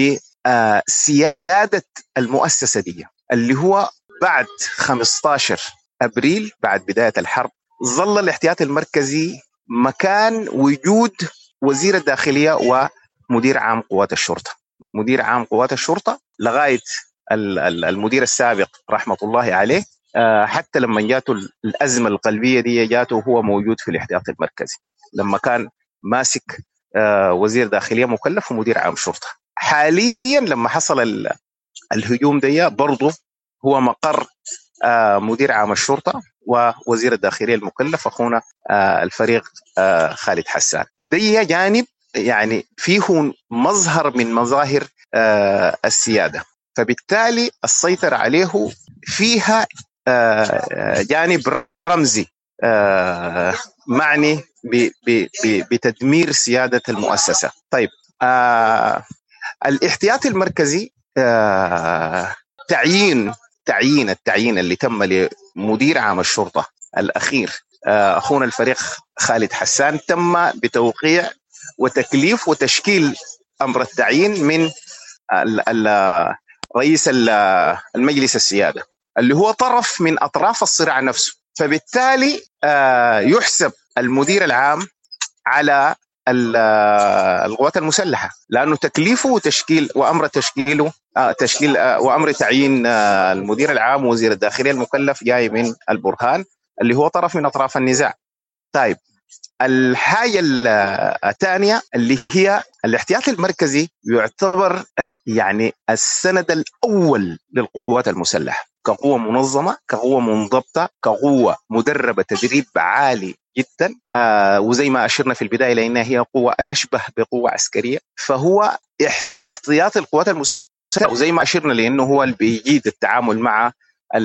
Speaker 6: بسيادة المؤسسة دي، اللي هو بعد خمسة عشر أبريل بعد بداية الحرب ظل الاحتياطي المركزي مكان وجود وزير الداخلية ومدير عام قوات الشرطة. مدير عام قوات الشرطة لغاية المدير السابق رحمة الله عليه، حتى لما جاته الأزمة القلبية دي جاته وهو موجود في الاحتياطي المركزي لما كان ماسك وزير داخلية مكلف ومدير عام شرطة. حاليا لما حصل الهجوم دي برضه هو مقر مدير عام الشرطة ووزير الداخلية المكلف أخونا الفريق خالد حسان. دي جانب يعني فيه مظهر من مظاهر السيادة، فبالتالي السيطرة عليه فيها جانب رمزي معني بتدمير سيادة المؤسسة. طيب الاحتياطي المركزي تعيين تعيين التعيين اللي تم لمدير عام الشرطة الأخير أخونا الفريق خالد حسان تم بتوقيع وتكليف وتشكيل أمر التعيين من رئيس المجلس السيادة اللي هو طرف من أطراف الصراع نفسه. فبالتالي يحسب المدير العام على القوات المسلحة، لأنه تكليفه وتشكيل وأمر تشكيله تشكيل وأمر تعيين المدير العام وزير الداخلية المكلف جاي من البرهان اللي هو طرف من أطراف النزاع. طيب الحاجة الثانية اللي هي الاحتياطي المركزي يعتبر يعني السند الأول للقوات المسلحة كقوة منظمة، كقوة منضبطة، كقوة مدربة تدريب عالي جدا. آه وزي ما أشرنا في البداية لأنها هي قوة أشبه بقوة عسكرية، فهو احتياطي القوات المسلحة. وزي ما أشرنا لأنه هو اللي بيجيد التعامل مع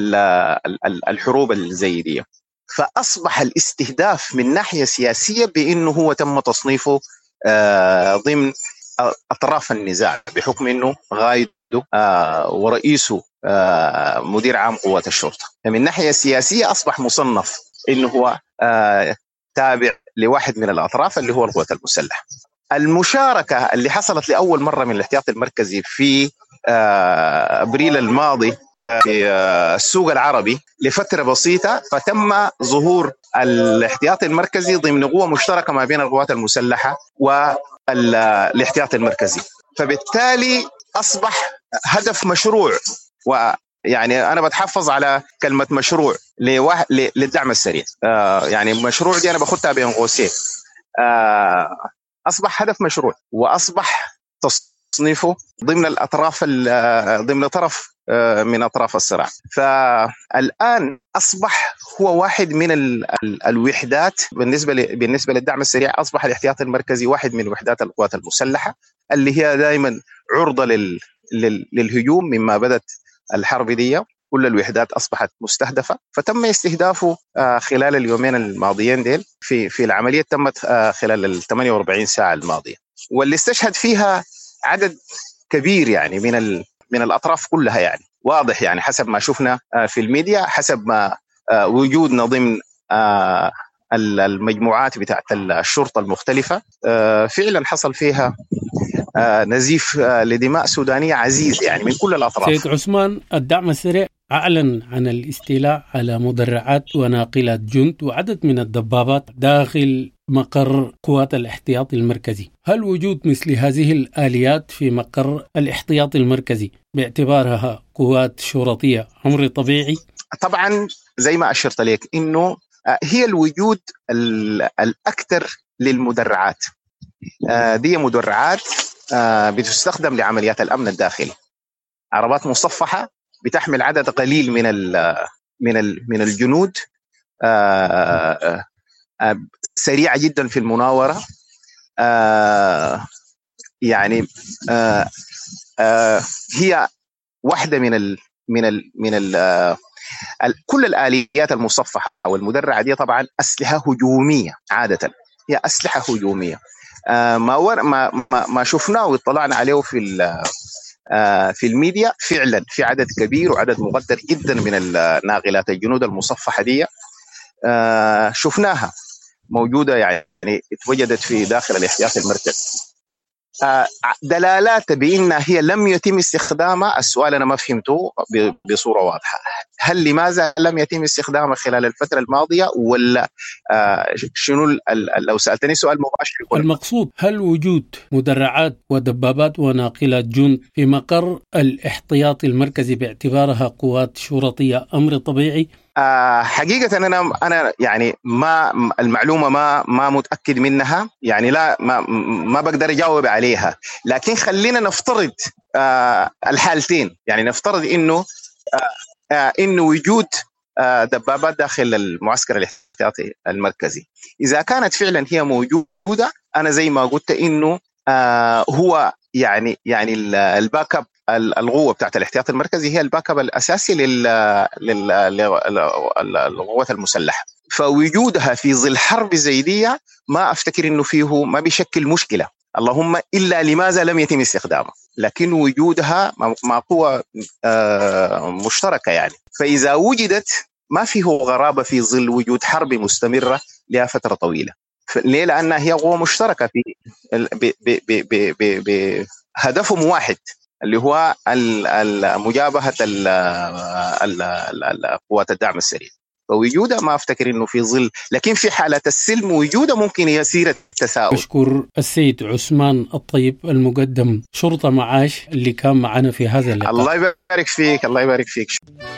Speaker 6: الحروب الزي دي. فأصبح الاستهداف من ناحية سياسية بأنه هو تم تصنيفه آه ضمن أطراف النزاع بحكم أنه غايده آه ورئيسه آه مدير عام قوات الشرطة. فمن ناحية سياسية أصبح مصنف أنه هو آه تابع لواحد من الأطراف اللي هو القوات المسلحة. المشاركة اللي حصلت لأول مرة من الاحتياطي المركزي في آه أبريل الماضي في آه السوق العربي لفترة بسيطة، فتم ظهور الاحتياطي المركزي ضمن قوة مشتركة ما بين القوات المسلحة والاحتياطي المركزي. فبالتالي أصبح هدف مشروع، ويعني أنا بتحفظ على كلمة مشروع لواحد للدعم السريع. آه يعني مشروع دي أنا بخدها بين قوسين. آه أصبح هدف مشروع وأصبح تصنيفه ضمن الأطراف ضمن طرف آه من أطراف الصراع. فالآن أصبح هو واحد من ال ال الوحدات بالنسبة بالنسبة للدعم السريع. أصبح الاحتياطي المركزي واحد من وحدات القوات المسلحة اللي هي دائما عرضة لل لل للهجوم. مما بدت الحرب دي كل الوحدات أصبحت مستهدفة، فتم استهدافه خلال اليومين الماضيين ديل في في العملية تمت خلال ال ثمانية وأربعين ساعة الماضية، واللي استشهد فيها عدد كبير يعني من ال من الأطراف كلها. يعني واضح يعني حسب ما شفنا في الميديا، حسب ما وجودنا ضمن المجموعات بتاعت الشرطة المختلفة، فعلا حصل فيها نزيف لدماء سودانية عزيز يعني من كل الأطراف.
Speaker 3: سيد عثمان، الدعم السريع أعلن عن الاستيلاء على مدرعات وناقلات جند وعدد من الدبابات داخل مقر قوات الاحتياطي المركزي. هل وجود مثل هذه الآليات في مقر الاحتياطي المركزي باعتبارها قوات شرطية أمر طبيعي؟
Speaker 6: طبعا زي ما أشرت لك إنه هي الوجود الأكثر للمدرعات. دي مدرعات بتستخدم لعمليات الأمن الداخلي، عربات مصفحة بتحمل عدد قليل من ال من ال من الجنود، سريعة جدا في المناورة. يعني هي واحدة من ال من ال من ال كل الآليات المصفحة أو المدرعة دي طبعا أسلحة هجومية، عادة هي أسلحة هجومية. ما ور ما ما شفناه واطلعنا عليه في في الميديا، فعلا في عدد كبير وعدد مقدر جدا من الناقلات الجنود المصفحة دي شفناها موجودة، يعني اتوجدت في داخل الاحتياطي المركزي. دلالات بأنها هي لم يتم استخدامها، السؤال أنا ما فهمته بصورة واضحة. هل لماذا لم يتم استخدامها خلال الفترة الماضية، ولا شنو؟ لو سألتني سؤال مباشر
Speaker 3: المقصود هل وجود مدرعات ودبابات وناقلات جند في مقر الاحتياطي المركزي باعتبارها قوات شرطية أمر طبيعي؟
Speaker 6: أه حقيقة أنا أنا يعني ما المعلومة ما ما متأكد منها، يعني لا ما ما بقدر أجاوب عليها. لكن خلينا نفترض أه الحالتين، يعني نفترض إنه أه أه إنه وجود أه دبابات داخل المعسكر الاحتياطي المركزي. إذا كانت فعلا هي موجودة، أنا زي ما قلت إنه أه هو يعني يعني الباك اب القوه بتاعت الاحتياط المركزي هي الباك اب الاساسي للقوات المسلحه، فوجودها في ظل حرب زي دي ما افتكر انه فيه ما بيشكل مشكله، اللهم الا لماذا لم يتم استخدامها، لكن وجودها مع قوه مشتركه يعني. فاذا وجدت ما فيه غرابه في ظل وجود حرب مستمره لها فتره طويله. ليه؟ لانها هي قوه مشتركه في بهدفهم واحد اللي هو مجابهه قوات الدعم السريع. فوجودها ما افتكر انه في ظل، لكن في حاله السلم وجودها ممكن يصير التساؤل.
Speaker 3: أشكر السيد عثمان الطيب المقدم شرطة معاش اللي كان معنا في هذا اللقاء.
Speaker 6: الله يبارك فيك، الله يبارك فيك.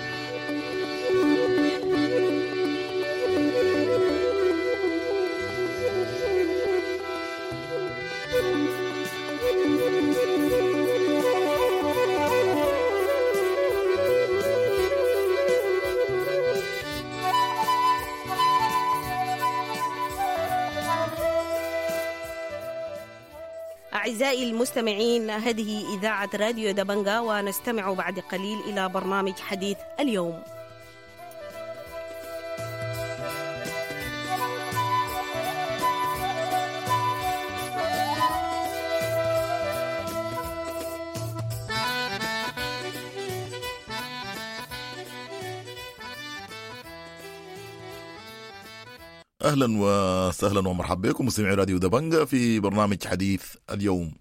Speaker 10: أعزائي المستمعين، هذه إذاعة راديو دبنجا، ونستمع بعد قليل إلى برنامج حديث اليوم.
Speaker 14: أهلا وسهلا ومرحبا بكم مستمعي راديو دبنجا في برنامج حديث اليوم،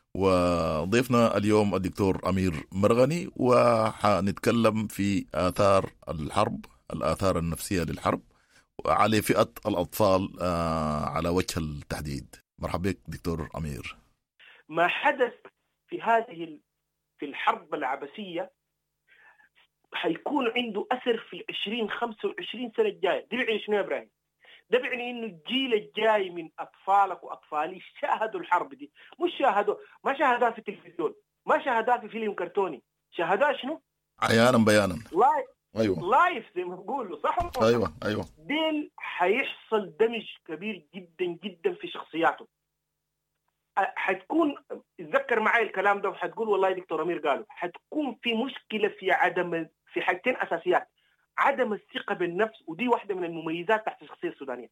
Speaker 14: وضيفنا اليوم الدكتور أمير مرغني، وحنتكلم في آثار الحرب، الآثار النفسية للحرب على فئة الأطفال على وجه التحديد. مرحبا بك دكتور أمير.
Speaker 15: ما حدث في هذه في الحرب العباسية حيكون عنده أثر في العشرين خمسة وعشرين سنة الجاية. دي بعني شنو يا إبراهيم؟ ده بعني إنه الجيل الجاي من أطفالك وأطفالي شاهدوا الحرب دي، مش شاهدوا ما شاهدوها في التلفزيون، ما شاهدوها في فيلم كرتوني، شاهدوها شنو؟
Speaker 14: عيانا بيانا.
Speaker 15: لايف.
Speaker 14: أيوة.
Speaker 15: لايف زي ما بقولوا، صح؟
Speaker 14: أيوة أيوة.
Speaker 15: ديل حيحصل دمج كبير جدا جدا في شخصياته. حتكون اتذكر معي الكلام ده وحتقول والله يا دكتور أمير قالوا حتكون في مشكلة في عدم في حاجتين أساسيات: عدم الثقة بالنفس، ودي واحدة من المميزات تحت الشخصية السودانية،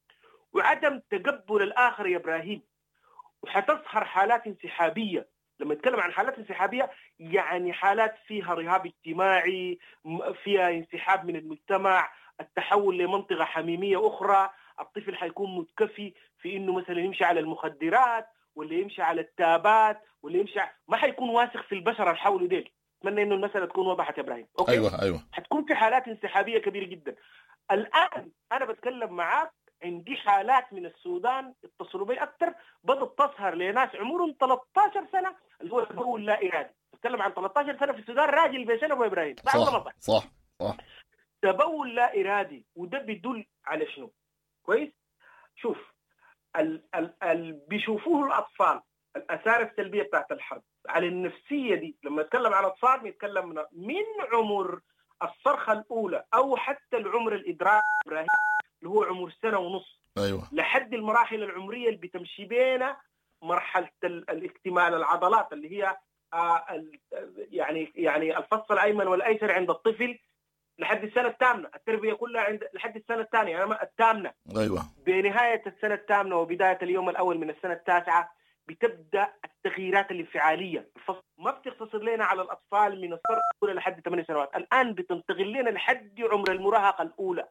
Speaker 15: وعدم تقبل الآخر يا إبراهيم. وحتظهر حالات انسحابية. لما نتكلم عن حالات انسحابية يعني حالات فيها رهاب اجتماعي، فيها انسحاب من المجتمع، التحول لمنطقة حميمية أخرى. الطفل حيكون متكفي في إنه مثلا يمشي على المخدرات ولا يمشي على التابات ولا يمشي ع... ما حيكون واثق في البشر اللي حوله ديل. أتمنى إنه المسألة تكون وضحت يا إبراهيم. أوكي؟
Speaker 14: أيوة أيوة.
Speaker 15: حتكون في حالات انسحابية كبيرة جدا. الآن أنا بتكلم معاك عندي حالات من السودان اتصلوا بي أكثر بدأت تظهر لناس عمرهم ثلاثة عشر سنة، اللي هو تبول لا إرادي. بتكلم عن ثلاثة عشر سنة في السودان، راجل بيسنة أبو إبراهيم.
Speaker 14: صح صح صح, صح.
Speaker 15: تبول لا إرادي، وده بيدل على شنو؟ كويس؟ شوف ال ال ال بيشوفوه الأطفال الآثار السلبية بتاعت الحرب على النفسية دي. لما نتكلم عن أطفال نتكلم من, من عمر الصرخة الأولى أو حتى العمر الإدراك إبراهيم اللي هو عمر سنة ونص.
Speaker 14: أيوة.
Speaker 15: لحد المراحل العمرية اللي بتمشي بينا مرحلة الاكتمال العضلات اللي هي آه يعني يعني الفص الأيمن والأيسر عند الطفل لحد السنة الثامنة. التربية كلها عند لحد السنة الثانية أنا الثامنة.
Speaker 14: أيوة.
Speaker 15: بنهاية السنة الثامنة وبداية اليوم الأول من السنة التاسعة بتبدأ التغييرات الانفعالية. ما بتقتصر لنا على الأطفال من الصغر الأولى لحد ثمان سنوات، الآن بتنتقل لنا لحد عمر المراهقة الأولى.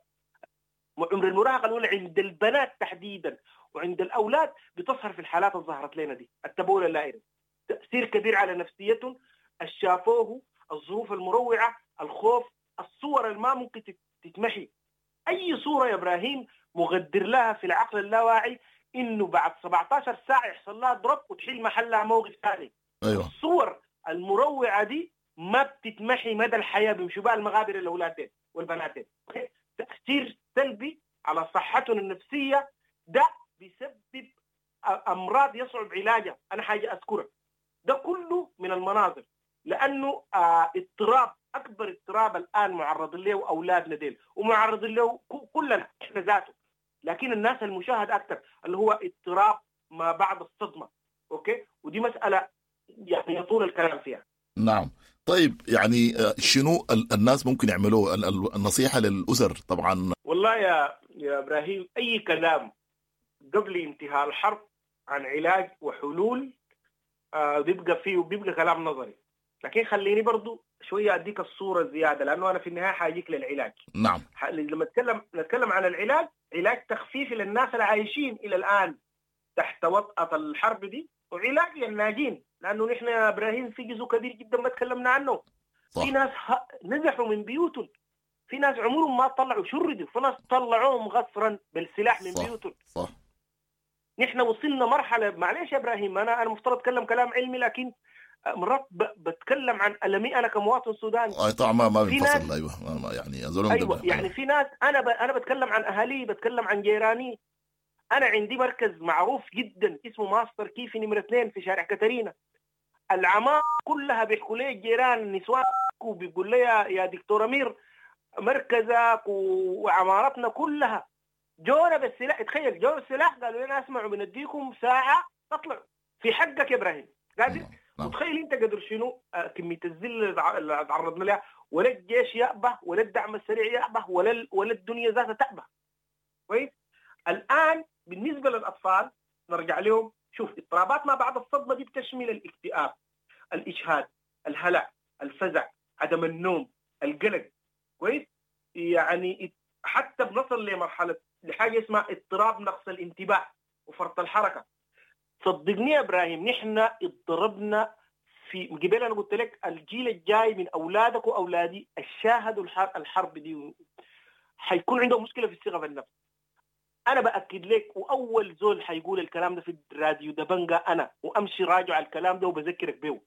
Speaker 15: عمر المراهقة الأولى عند البنات تحديدا وعند الأولاد بتظهر في الحالات اللي ظهرت لنا دي. التبول اللائري تأثير كبير على نفسيتهم، الشافوه، الظروف المروعة، الخوف، الصور اللي ما ممكن تتمحي. أي صورة يا إبراهيم مغدر لها في العقل اللاواعي إنه بعد سبعة عشر ساعة يحصل لها ضرب وتحل محلها موقف ثاني.
Speaker 14: أيوة.
Speaker 15: الصور المروعة دي ما بتتمحي مدى الحياة، بيمشوا بها المغابر الأولاد دي والبنات دي. تأثير سلبي على صحتهم النفسية، ده بيسبب أمراض يصعب علاجها. أنا حاجة أذكرها، ده كله من المناظر، لأنه آه اضطراب أكبر اضطراب الآن معرض له أولادنا ديل ومعرض له كلنا إحنا ذاته، لكن الناس المشاهد أكثر اللي هو اضطراب ما بعد الصدمة. أوكي، ودي مسألة يعني يطول الكلام فيها.
Speaker 14: نعم. طيب يعني شنو الناس ممكن يعملوه؟ النصيحة للأسر طبعا.
Speaker 15: والله يا يا إبراهيم، أي كلام قبل انتهاء الحرب عن علاج وحلول آه بيبقى فيه بيبقى كلام نظري، لكن خليني برضو شوية أديك الصورة زيادة، لأنه أنا في النهاية حاجيك للعلاج.
Speaker 14: نعم.
Speaker 15: لما نتكلم نتكلم عن العلاج، علاج تخفيفي للناس اللي عايشين إلى الآن تحت وطأة الحرب دي، وعلاج للناجين، لأنه نحن يا إبراهيم في جزء كبير جدا ما تكلمنا عنه. صح. في ناس نزحوا من بيوتهم، في ناس عمرهم ما طلعوا شردوا، في ناس طلعوهم غصرا بالسلاح من
Speaker 14: صح.
Speaker 15: بيوتهم.
Speaker 14: صح.
Speaker 15: نحن وصلنا مرحلة، معلش يا إبراهيم، أنا أنا مفترض أتكلم كلام علمي، لكن مرات بتكلم عن ألمي أنا كمواطن سوداني.
Speaker 14: أي طبعا ما ما بينفصل. أيوة يعني أزولهم.
Speaker 15: أيوة يعني في ناس، أنا ب... أنا بتكلم عن أهالي، بتكلم عن جيراني. أنا عندي مركز معروف جدا اسمه ماستر كيفي نمرة اثنين في شارع كاترينا. العمار كلها بيحكوا لي الجيران النسوان وبيقول لي يا دكتور أمير مركزك وعمارتنا كلها جونا بالسلاح. تخيل جونا بالسلاح، قالوا لنا اسمعوا بنديكم ساعة تطلع في حقك يا إبراهيم. قادر وتخيل انت قدر شنو كميه الذل اللي تعرضنا لها، ولا الجيش يأبه ولا الدعم السريع يأبه ولا ولا الدنيا ذاتها تأبه. كويس. الان بالنسبه للاطفال نرجع لهم، شوف اضطرابات ما بعد الصدمه دي بتشمل الاكتئاب، الاجهاد، الهلع، الفزع، عدم النوم، القلق. كويس. يعني حتى بنصل لمرحله لحاجه اسمها اضطراب نقص الانتباه وفرط الحركه. صدقني يا ابراهيم، نحن اضطربنا في قبل. انا قلت لك الجيل الجاي من اولادك واولادي الشاهدوا الحرب, الحرب دي حيكون عندهم مشكله في الثقه في النفس. انا باكد لك، واول زول حيقول الكلام ده في الراديو دبنجا انا، وامشي راجع على الكلام ده وبذكرك به.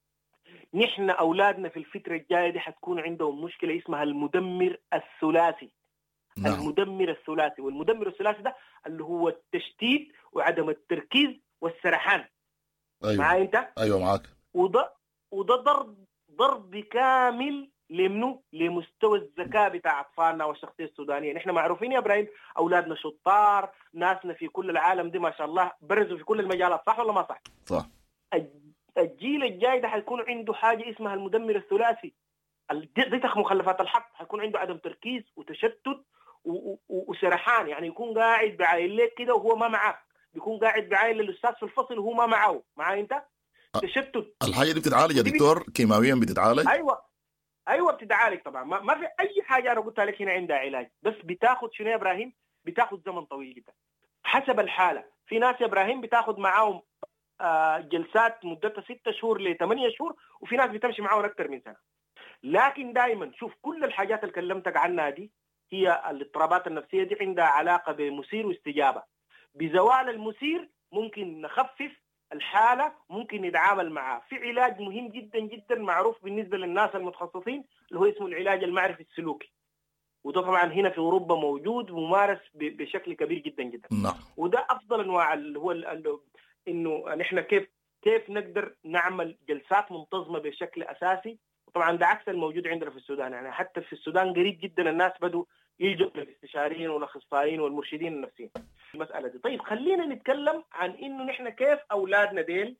Speaker 15: نحن اولادنا في الفتره الجايه دي حتكون عندهم مشكله اسمها المدمر الثلاثي. نعم. المدمر الثلاثي، والمدمر الثلاثي ده اللي هو التشتيت وعدم التركيز والسرحان.
Speaker 14: أيوة.
Speaker 15: معاي انت؟
Speaker 14: ايوه معاك.
Speaker 15: وده وده ضرب ضرب كامل لمنو؟ لمستوى الذكاء بتاع اطفالنا والشخصيه السودانيه. نحن معروفين يا ابراهيم اولادنا شطار، ناسنا في كل العالم دي ما شاء الله برزوا في كل المجالات، صح ولا ما صح؟
Speaker 14: صح.
Speaker 15: الجيل الجاي ده حيكون عنده حاجه اسمها المدمر الثلاثي. دي تخ مخلفات الحق، حيكون عنده عدم تركيز وتشتت وسرحان. يعني يكون قاعد بعايل لك كده وهو ما معك، بيكون قاعد بعايل للاستاذ في الفصل وهو ما معه. معاي انت؟ تشتت.
Speaker 14: الحاجه دي بتتعالج يا دكتور؟ كيماويا بتتعالج؟
Speaker 15: ايوه ايوه بتتعالج طبعا. ما, ما في اي حاجه انا قلتها لك هنا عندها علاج، بس بتاخد شنو يا ابراهيم؟ بتاخد زمن طويل جدا حسب الحاله. في ناس يا ابراهيم بتاخد معاهم آه جلسات مدتها ستة شهور لثمانية شهور، وفي ناس بتمشي معاهم اكثر من سنه. لكن دائما شوف، كل الحاجات اللي كلمتك عنها دي هي الاضطرابات النفسيه دي عندها علاقه بمثير واستجابه. بزوال المثير ممكن نخفف الحالة، ممكن نتعامل معاه. في علاج مهم جدا جدا معروف بالنسبة للناس المتخصصين اللي هو اسمه العلاج المعرفي السلوكي، وده طبعا هنا في أوروبا موجود وممارس بشكل كبير جدا جدا.
Speaker 14: نعم.
Speaker 15: وده أفضل أنواع اللي هو إنه نحن كيف كيف نقدر نعمل جلسات منتظمة بشكل أساسي. وطبعا ده عكس الموجود عندنا في السودان. يعني حتى في السودان قريب جدا الناس بدوا يجوا للاستشاريين والاخصائيين والمرشدين النفسيين المساله دي. طيب خلينا نتكلم عن انه نحن كيف اولادنا ديل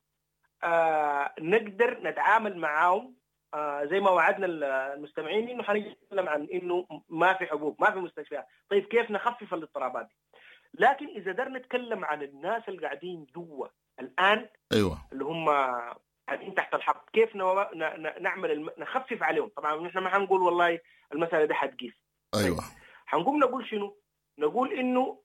Speaker 15: آه نقدر نتعامل معاهم آه زي ما وعدنا المستمعين انه حنيجي نتكلم عن انه ما في حبوب، ما في مستشفيات. طيب كيف نخفف الاضطرابات دي؟ لكن اذا قدرنا نتكلم عن الناس اللي قاعدين جوا الان،
Speaker 14: ايوه،
Speaker 15: اللي هم قاعدين تحت الحرب، كيف نو... ن... نعمل الم... نخفف عليهم. طبعا نحن ما حنقول والله المساله دي حتقيس.
Speaker 14: ايوه.
Speaker 15: حنقوم نقول شنو؟ نقول انه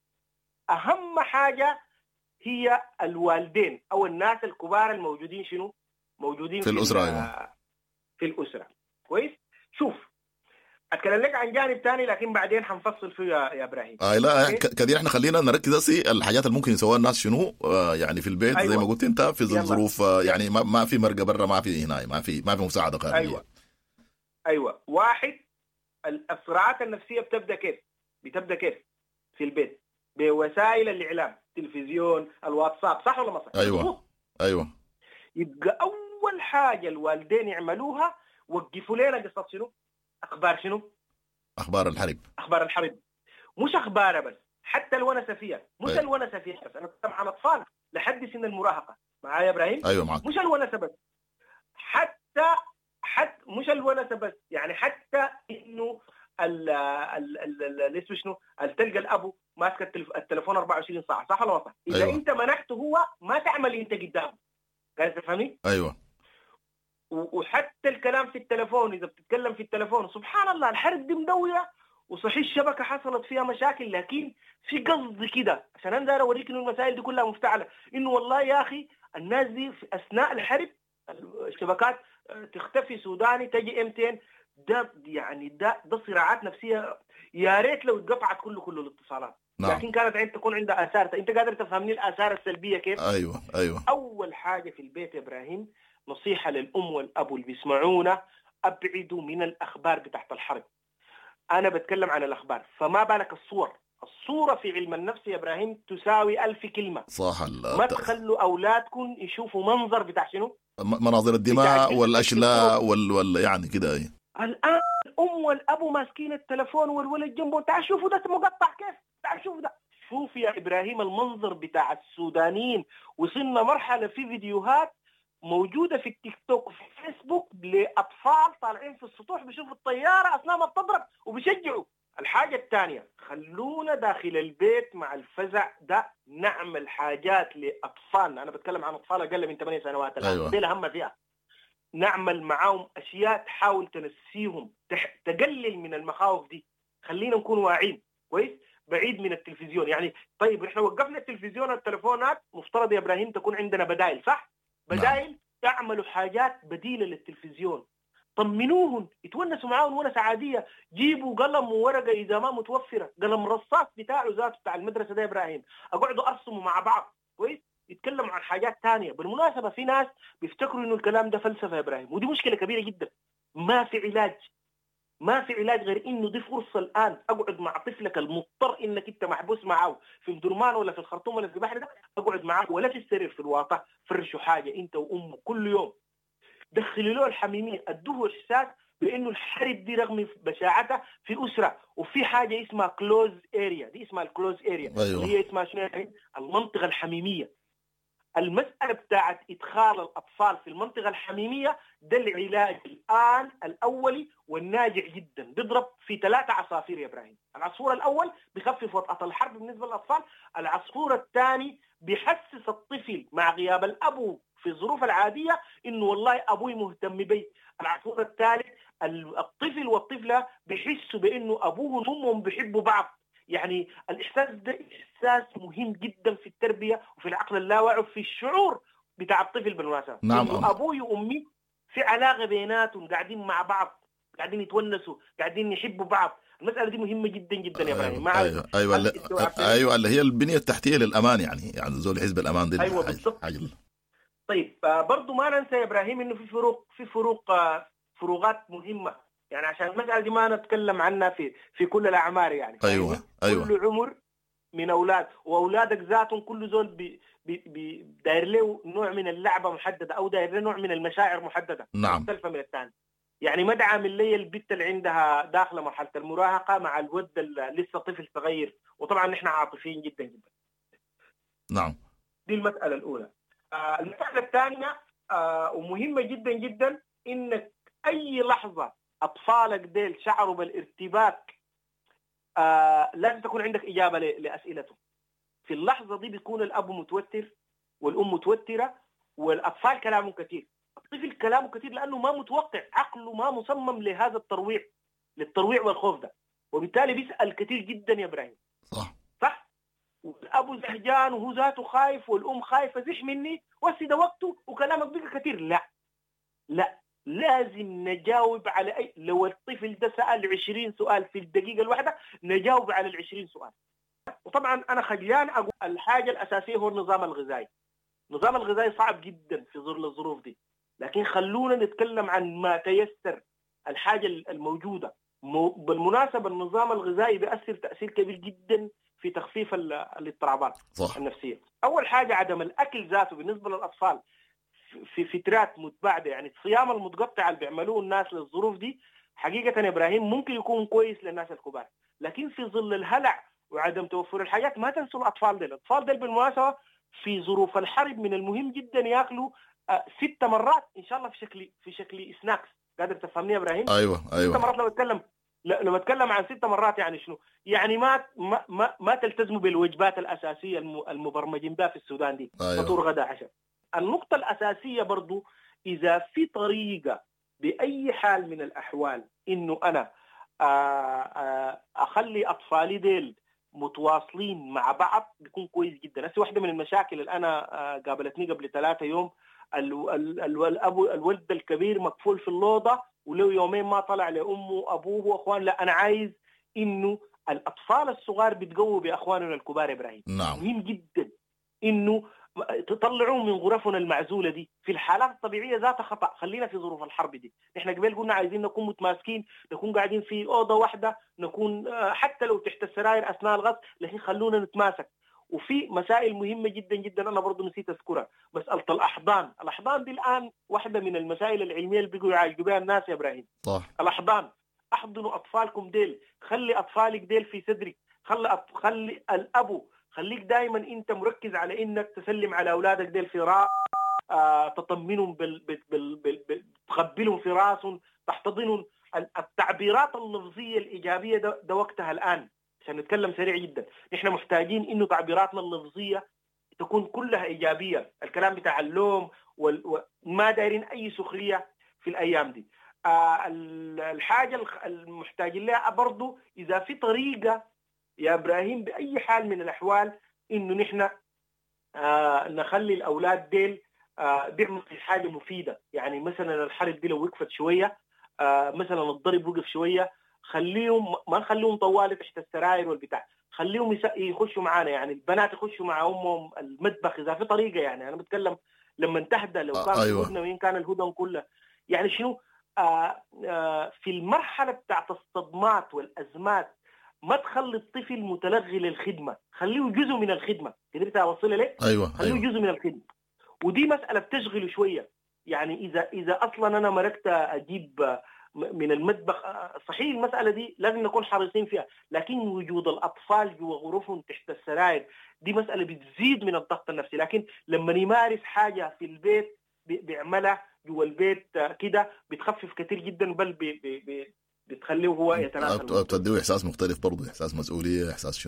Speaker 15: اهم حاجه هي الوالدين او الناس الكبار الموجودين شنو؟ موجودين
Speaker 14: في الاسره. ايوه
Speaker 15: في الاسره. كويس. شوف اتكلم لك عن جانب ثاني لكن بعدين حنفصل فيه يا, يا ابراهيم.
Speaker 14: آه لا كثير احنا خلينا نركز هسي الحاجات اللي ممكن يسويها الناس شنو آه يعني في البيت. أيوة. زي ما قلت انت في ظروف آه يعني ما, ما في مرقه برا، ما في هنا، ما في ما في مساعده خارجيه.
Speaker 15: ايوه ايوه. واحد، الصراعات النفسيه بتبدا كيف؟ بتبدا كيف؟ في البيت بوسائل الاعلام، التلفزيون، الواتساب، صح ولا ما صح؟
Speaker 14: ايوه ايوه.
Speaker 15: يبقى اول حاجه الوالدين يعملوها وقفوا لنا قصه شنو؟ اخبار شنو؟
Speaker 14: اخبار الحرب.
Speaker 15: اخبار الحرب مش اخبار بس، حتى الونسه فيها. مش أيوة. الونسه فيها بس، انا بتكلم عن اطفال لحد سن المراهقه. معايا يا ابراهيم؟
Speaker 14: ايوه معك.
Speaker 15: مش الونسه بس، حتى حتى مش الونسه بس، يعني حتى انه ال ال ال اسمه شنو، تلقى الابو ماسك التلف... التليفون أربعة وعشرين ساعه، صح ولا صح؟ اذا
Speaker 14: أيوة.
Speaker 15: انت منحته هو ما تعمل انت قدامه، قاعد تفهمني؟
Speaker 14: ايوه.
Speaker 15: وحتى الكلام في التليفون، اذا بتتكلم في التليفون سبحان الله الحرب دي مدويه وصحيح الشبكه حصلت فيها مشاكل، لكن في قصد كده عشان انا داير اوريك انه المسائل دي كلها مفتعله، انه والله يا اخي الناس دي في اثناء الحرب الشبكات تختفي، سوداني تجي امتين، ده يعني ده ده صراعات نفسيه، يا ريت لو اتقطعت كله كله الاتصالات. نعم. لكن كانت عند تكون عندها اثار، انت قادر تفهمني الاثار السلبيه كيف؟
Speaker 14: ايوه ايوه.
Speaker 15: اول حاجه في البيت يا ابراهيم، نصيحه للام والاب اللي بيسمعونا، ابعدوا من الاخبار بتاعت الحرب. انا بتكلم عن الاخبار، فما بالك الصور. الصوره في علم النفس يا ابراهيم تساوي ألف كلمه.
Speaker 14: صح.
Speaker 15: ما تخلوا اولادكم يشوفوا منظر بتاع شنو؟
Speaker 14: مناظر الدماء والاشلاء وال... وال يعني كده. ايه
Speaker 15: الان الام والاب ماسكين التلفون والولد جنبه، تعال شوفوا ده مقطع كيف، تعال شوفوا ده. شوف يا ابراهيم المنظر بتاع السودانيين، وصلنا مرحله في فيديوهات موجوده في التيك توك وفي الفيسبوك لاطفال طالعين في السطوح بيشوفوا الطياره اثناء ما بتضرب وبيشجعوا. الحاجه الثانيه، خلونا داخل البيت مع الفزع ده نعمل حاجات لاطفالنا، انا بتكلم عن اطفال اقل من ثمانية سنوات الان. أيوة. دي الاهم فيها، نعمل معاهم اشياء تحاول تنسيهم، تقلل من المخاوف دي. خلينا نكون واعين كويس، بعيد من التلفزيون. يعني طيب احنا وقفنا التلفزيون والتلفونات، مفترض يا ابراهيم تكون عندنا بدائل، صح؟ بدائل. نعم. تعملوا حاجات بديله للتلفزيون، طمنوهم، يتونسوا معاهم ونسة عاديه. جيبوا قلم وورقه اذا ما متوفره، قلم رصاص بتاعه ذاته بتاع المدرسه ده يا ابراهيم، اقعدوا ارسموا مع بعض كويس، يتكلموا عن حاجات تانية. بالمناسبه في ناس بيفتكروا انه الكلام ده فلسفه يا ابراهيم، ودي مشكله كبيره جدا. ما في علاج، ما في علاج غير انه دي فرصه الان اقعد مع طفلك المضطر انك انت محبوس معه في الدرمان ولا في الخرطوم ولا في البحر ده، اقعد معه ولا في السرير في الواطه، فرشوا حاجه انت وامه كل يوم، دخلوا له الحميميه، ادوه احساس بانه الحرب دي رغم بشاعتها في اسره، وفي حاجه اسمها كلوز اريا، دي اسمها الكلوز اريا. أيوة. هي اسمها شنو؟ المنطقه الحميميه. المسألة بتاعت إدخال الأطفال في المنطقة الحميمية ده العلاج الآن الأولي والناجع جدا، بيضرب في ثلاثة عصافير يا إبراهيم. العصفور الأول بيخفف وطأة الحرب بالنسبة للأطفال، العصفور الثاني بيحسس الطفل مع غياب الأب في الظروف العادية إنه والله أبوي مهتم بي، العصفور الثالث الطفل والطفلة بيحسوا بإنه أبوهم وأمهم بيحبوا بعض. يعني الإحساس ده إحساس مهم جدا في التربية وفي العقل اللاواعي وفي الشعور بتاع الطفل بالمناسبة.
Speaker 14: نعم.
Speaker 15: أبوي وأمي في علاقة بيناتهم، قاعدين مع بعض، قاعدين يتونسوا، قاعدين يحبوا بعض. المسألة دي مهمة جدا جدا يا إبراهيم.
Speaker 14: أيوة أيوة أيوة, اللي أيوة اللي هي البنية التحتية للأمان، يعني يعني زول حزب الأمان دي.
Speaker 15: أيوة بالضبط. طيب برضو ما ننسى يا إبراهيم إنه في فروق في فروق فروقات مهمة، يعني عشان المسألة دي ما نتكلم عنها في في كل الأعمار يعني.
Speaker 14: أيوة أيوة.
Speaker 15: كل عمر من أولاد، وأولادك ذاتهم كل زول بي بي داير له نوع من اللعبة محددة أو داير له نوع من المشاعر محددة.
Speaker 14: نعم.
Speaker 15: مختلفة من الثاني. يعني ما دعم اللي البنت اللي عندها داخلة مرحلة المراهقة مع الود لسه طفل صغير، وطبعا نحن عاطفيين جدا جدا.
Speaker 14: نعم.
Speaker 15: دي المسألة الأولى. آه المسألة الثانية آه ومهمة جدا جدا، إنك أي لحظة أطفالك ديل شعروا بالارتباك آه لازم تكون عندك إجابة لأسئلته. في اللحظة دي بيكون الأب متوتر والأم متوترة والأطفال كلامهم كثير. الطفل كلامه كثير لأنه ما متوقع، عقله ما مصمم لهذا الترويع، للترويع والخوف ده، وبالتالي بيسأل كثير جدا يا إبراهيم.
Speaker 14: صح
Speaker 15: صح. والأب زهجان وهو ذاته خايف والأم خايفة، زح مني وسيد وقته وكلامك بقى كثير. لا لا، لازم نجاوب على أي، لو الطفل ده سأل عشرين سؤال في الدقيقة الواحدة نجاوب على العشرين سؤال. وطبعا أنا خجلان أقول الحاجة الأساسية هو النظام الغذائي. النظام الغذائي صعب جدا في ظل الظروف دي، لكن خلونا نتكلم عن ما تيسر، الحاجة الموجودة. بالمناسبة النظام الغذائي بيأثر تأثير كبير جدا في تخفيف الاضطرابات النفسية. أول حاجة عدم الأكل ذاته بالنسبة للأطفال في فترات متباعدة، يعني الصيام المتقطع اللي بيعملوه الناس للظروف دي حقيقة يا إبراهيم ممكن يكون كويس للناس الكبار، لكن في ظل الهلع وعدم توفر الحاجات ما تنسوا الأطفال دي. الأطفال دي بالمناسبة في ظروف الحرب من المهم جدا يأكلوا آه ست مرات إن شاء الله في شكل في شكل سناكس، قادر تفهمني يا ابراهيم؟
Speaker 14: ايوه ايوه
Speaker 15: ست مرات لما اتكلم لما اتكلم عن ست مرات يعني شنو؟ يعني ما ما ما, ما تلتزموا بالوجبات الاساسيه المبرمجين بها في السودان دي.
Speaker 14: أيوة.
Speaker 15: فطور غدا عشاء. النقطه الاساسيه برضو اذا في طريقه باي حال من الاحوال انه انا اخلي اطفالي ديل متواصلين مع بعض بيكون كويس جدا. هسه واحده من المشاكل اللي انا قابلتني قبل ثلاثة يوم الابو الولد الكبير مكفول في اللوضه ولو يومين ما طلع لامه وابوه واخوان. لا انا عايز انه الاطفال الصغار بيتقووا باخواننا الكبار ابراهيم.
Speaker 14: نعم.
Speaker 15: مهم جدا انه تطلعوا من غرفنا المعزوله دي. في الحالات الطبيعيه ذات خطا، خلينا في ظروف الحرب دي. احنا قبل قلنا عايزين نكون متماسكين، نكون قاعدين في اوضه واحده، نكون حتى لو تحت السراير اثناء الغسل، لكن خلونا نتماسك. وفي مسائل مهمه جدا جدا انا برضو نسيت اذكرها، مساله الاحضان. الاحضان دي الان واحده من المسائل العلميه اللي بيقوا يعالجوا بها الناس يا ابراهيم.
Speaker 14: صح.
Speaker 15: الاحضان، احضنوا اطفالكم ديل، خلي اطفالك ديل في صدرك، خلي أط... خلي الابو خليك دائما انت مركز على انك تسلم على اولادك ديل في راس، آه، تطمنهم بال... بال... بال... بال... تقبلهم في راسهم، تحتضنهم. التعبيرات اللفظيه الايجابيه ده, ده وقتها الان عشان نتكلم سريع جدا. نحن محتاجين انه تعبيراتنا اللفظيه تكون كلها ايجابيه. الكلام بتاع اللوم وال... وما دايرين اي سخريه في الايام دي. آه الحاجه المحتاجين لها برضو اذا في طريقه يا ابراهيم باي حال من الاحوال انه نحن آه نخلي الاولاد ديل آه بيعملوا في حاجه مفيده. يعني مثلا الحرب دي لو وقفت شويه، آه مثلا الضرب وقف شويه، خليهم ما نخليهم طوال تحت السراير والبتاع، خليهم يخشوا معانا. يعني البنات يخشوا مع امهم المطبخ اذا في طريقه. يعني انا بتكلم لما تهدى لو كان
Speaker 14: أيوة.
Speaker 15: الهدنه وين كان الهدن كله. يعني شنو آه آه في المرحله بتاعت الصدمات والازمات ما تخلي الطفل متلغي للخدمه، خليه جزء من الخدمه. قدرت اوصلها لك؟
Speaker 14: ايوه
Speaker 15: خليه
Speaker 14: ايوه
Speaker 15: جزء من الخدمه. ودي مساله بتشغله شويه. يعني اذا اذا اصلا انا مركت اجيب من المطبخ، صحيح المساله دي لازم نكون حريصين فيها، لكن وجود الاطفال جوا غرفهم تحت السراير دي مساله بتزيد من الضغط النفسي. لكن لما يمارس حاجه في البيت بيعملها جوا البيت كده بتخفف كثير جدا، بل بي بي بتخليه هو يتناسل.
Speaker 14: بتديه احساس مختلف برضه، احساس مسؤوليه، احساس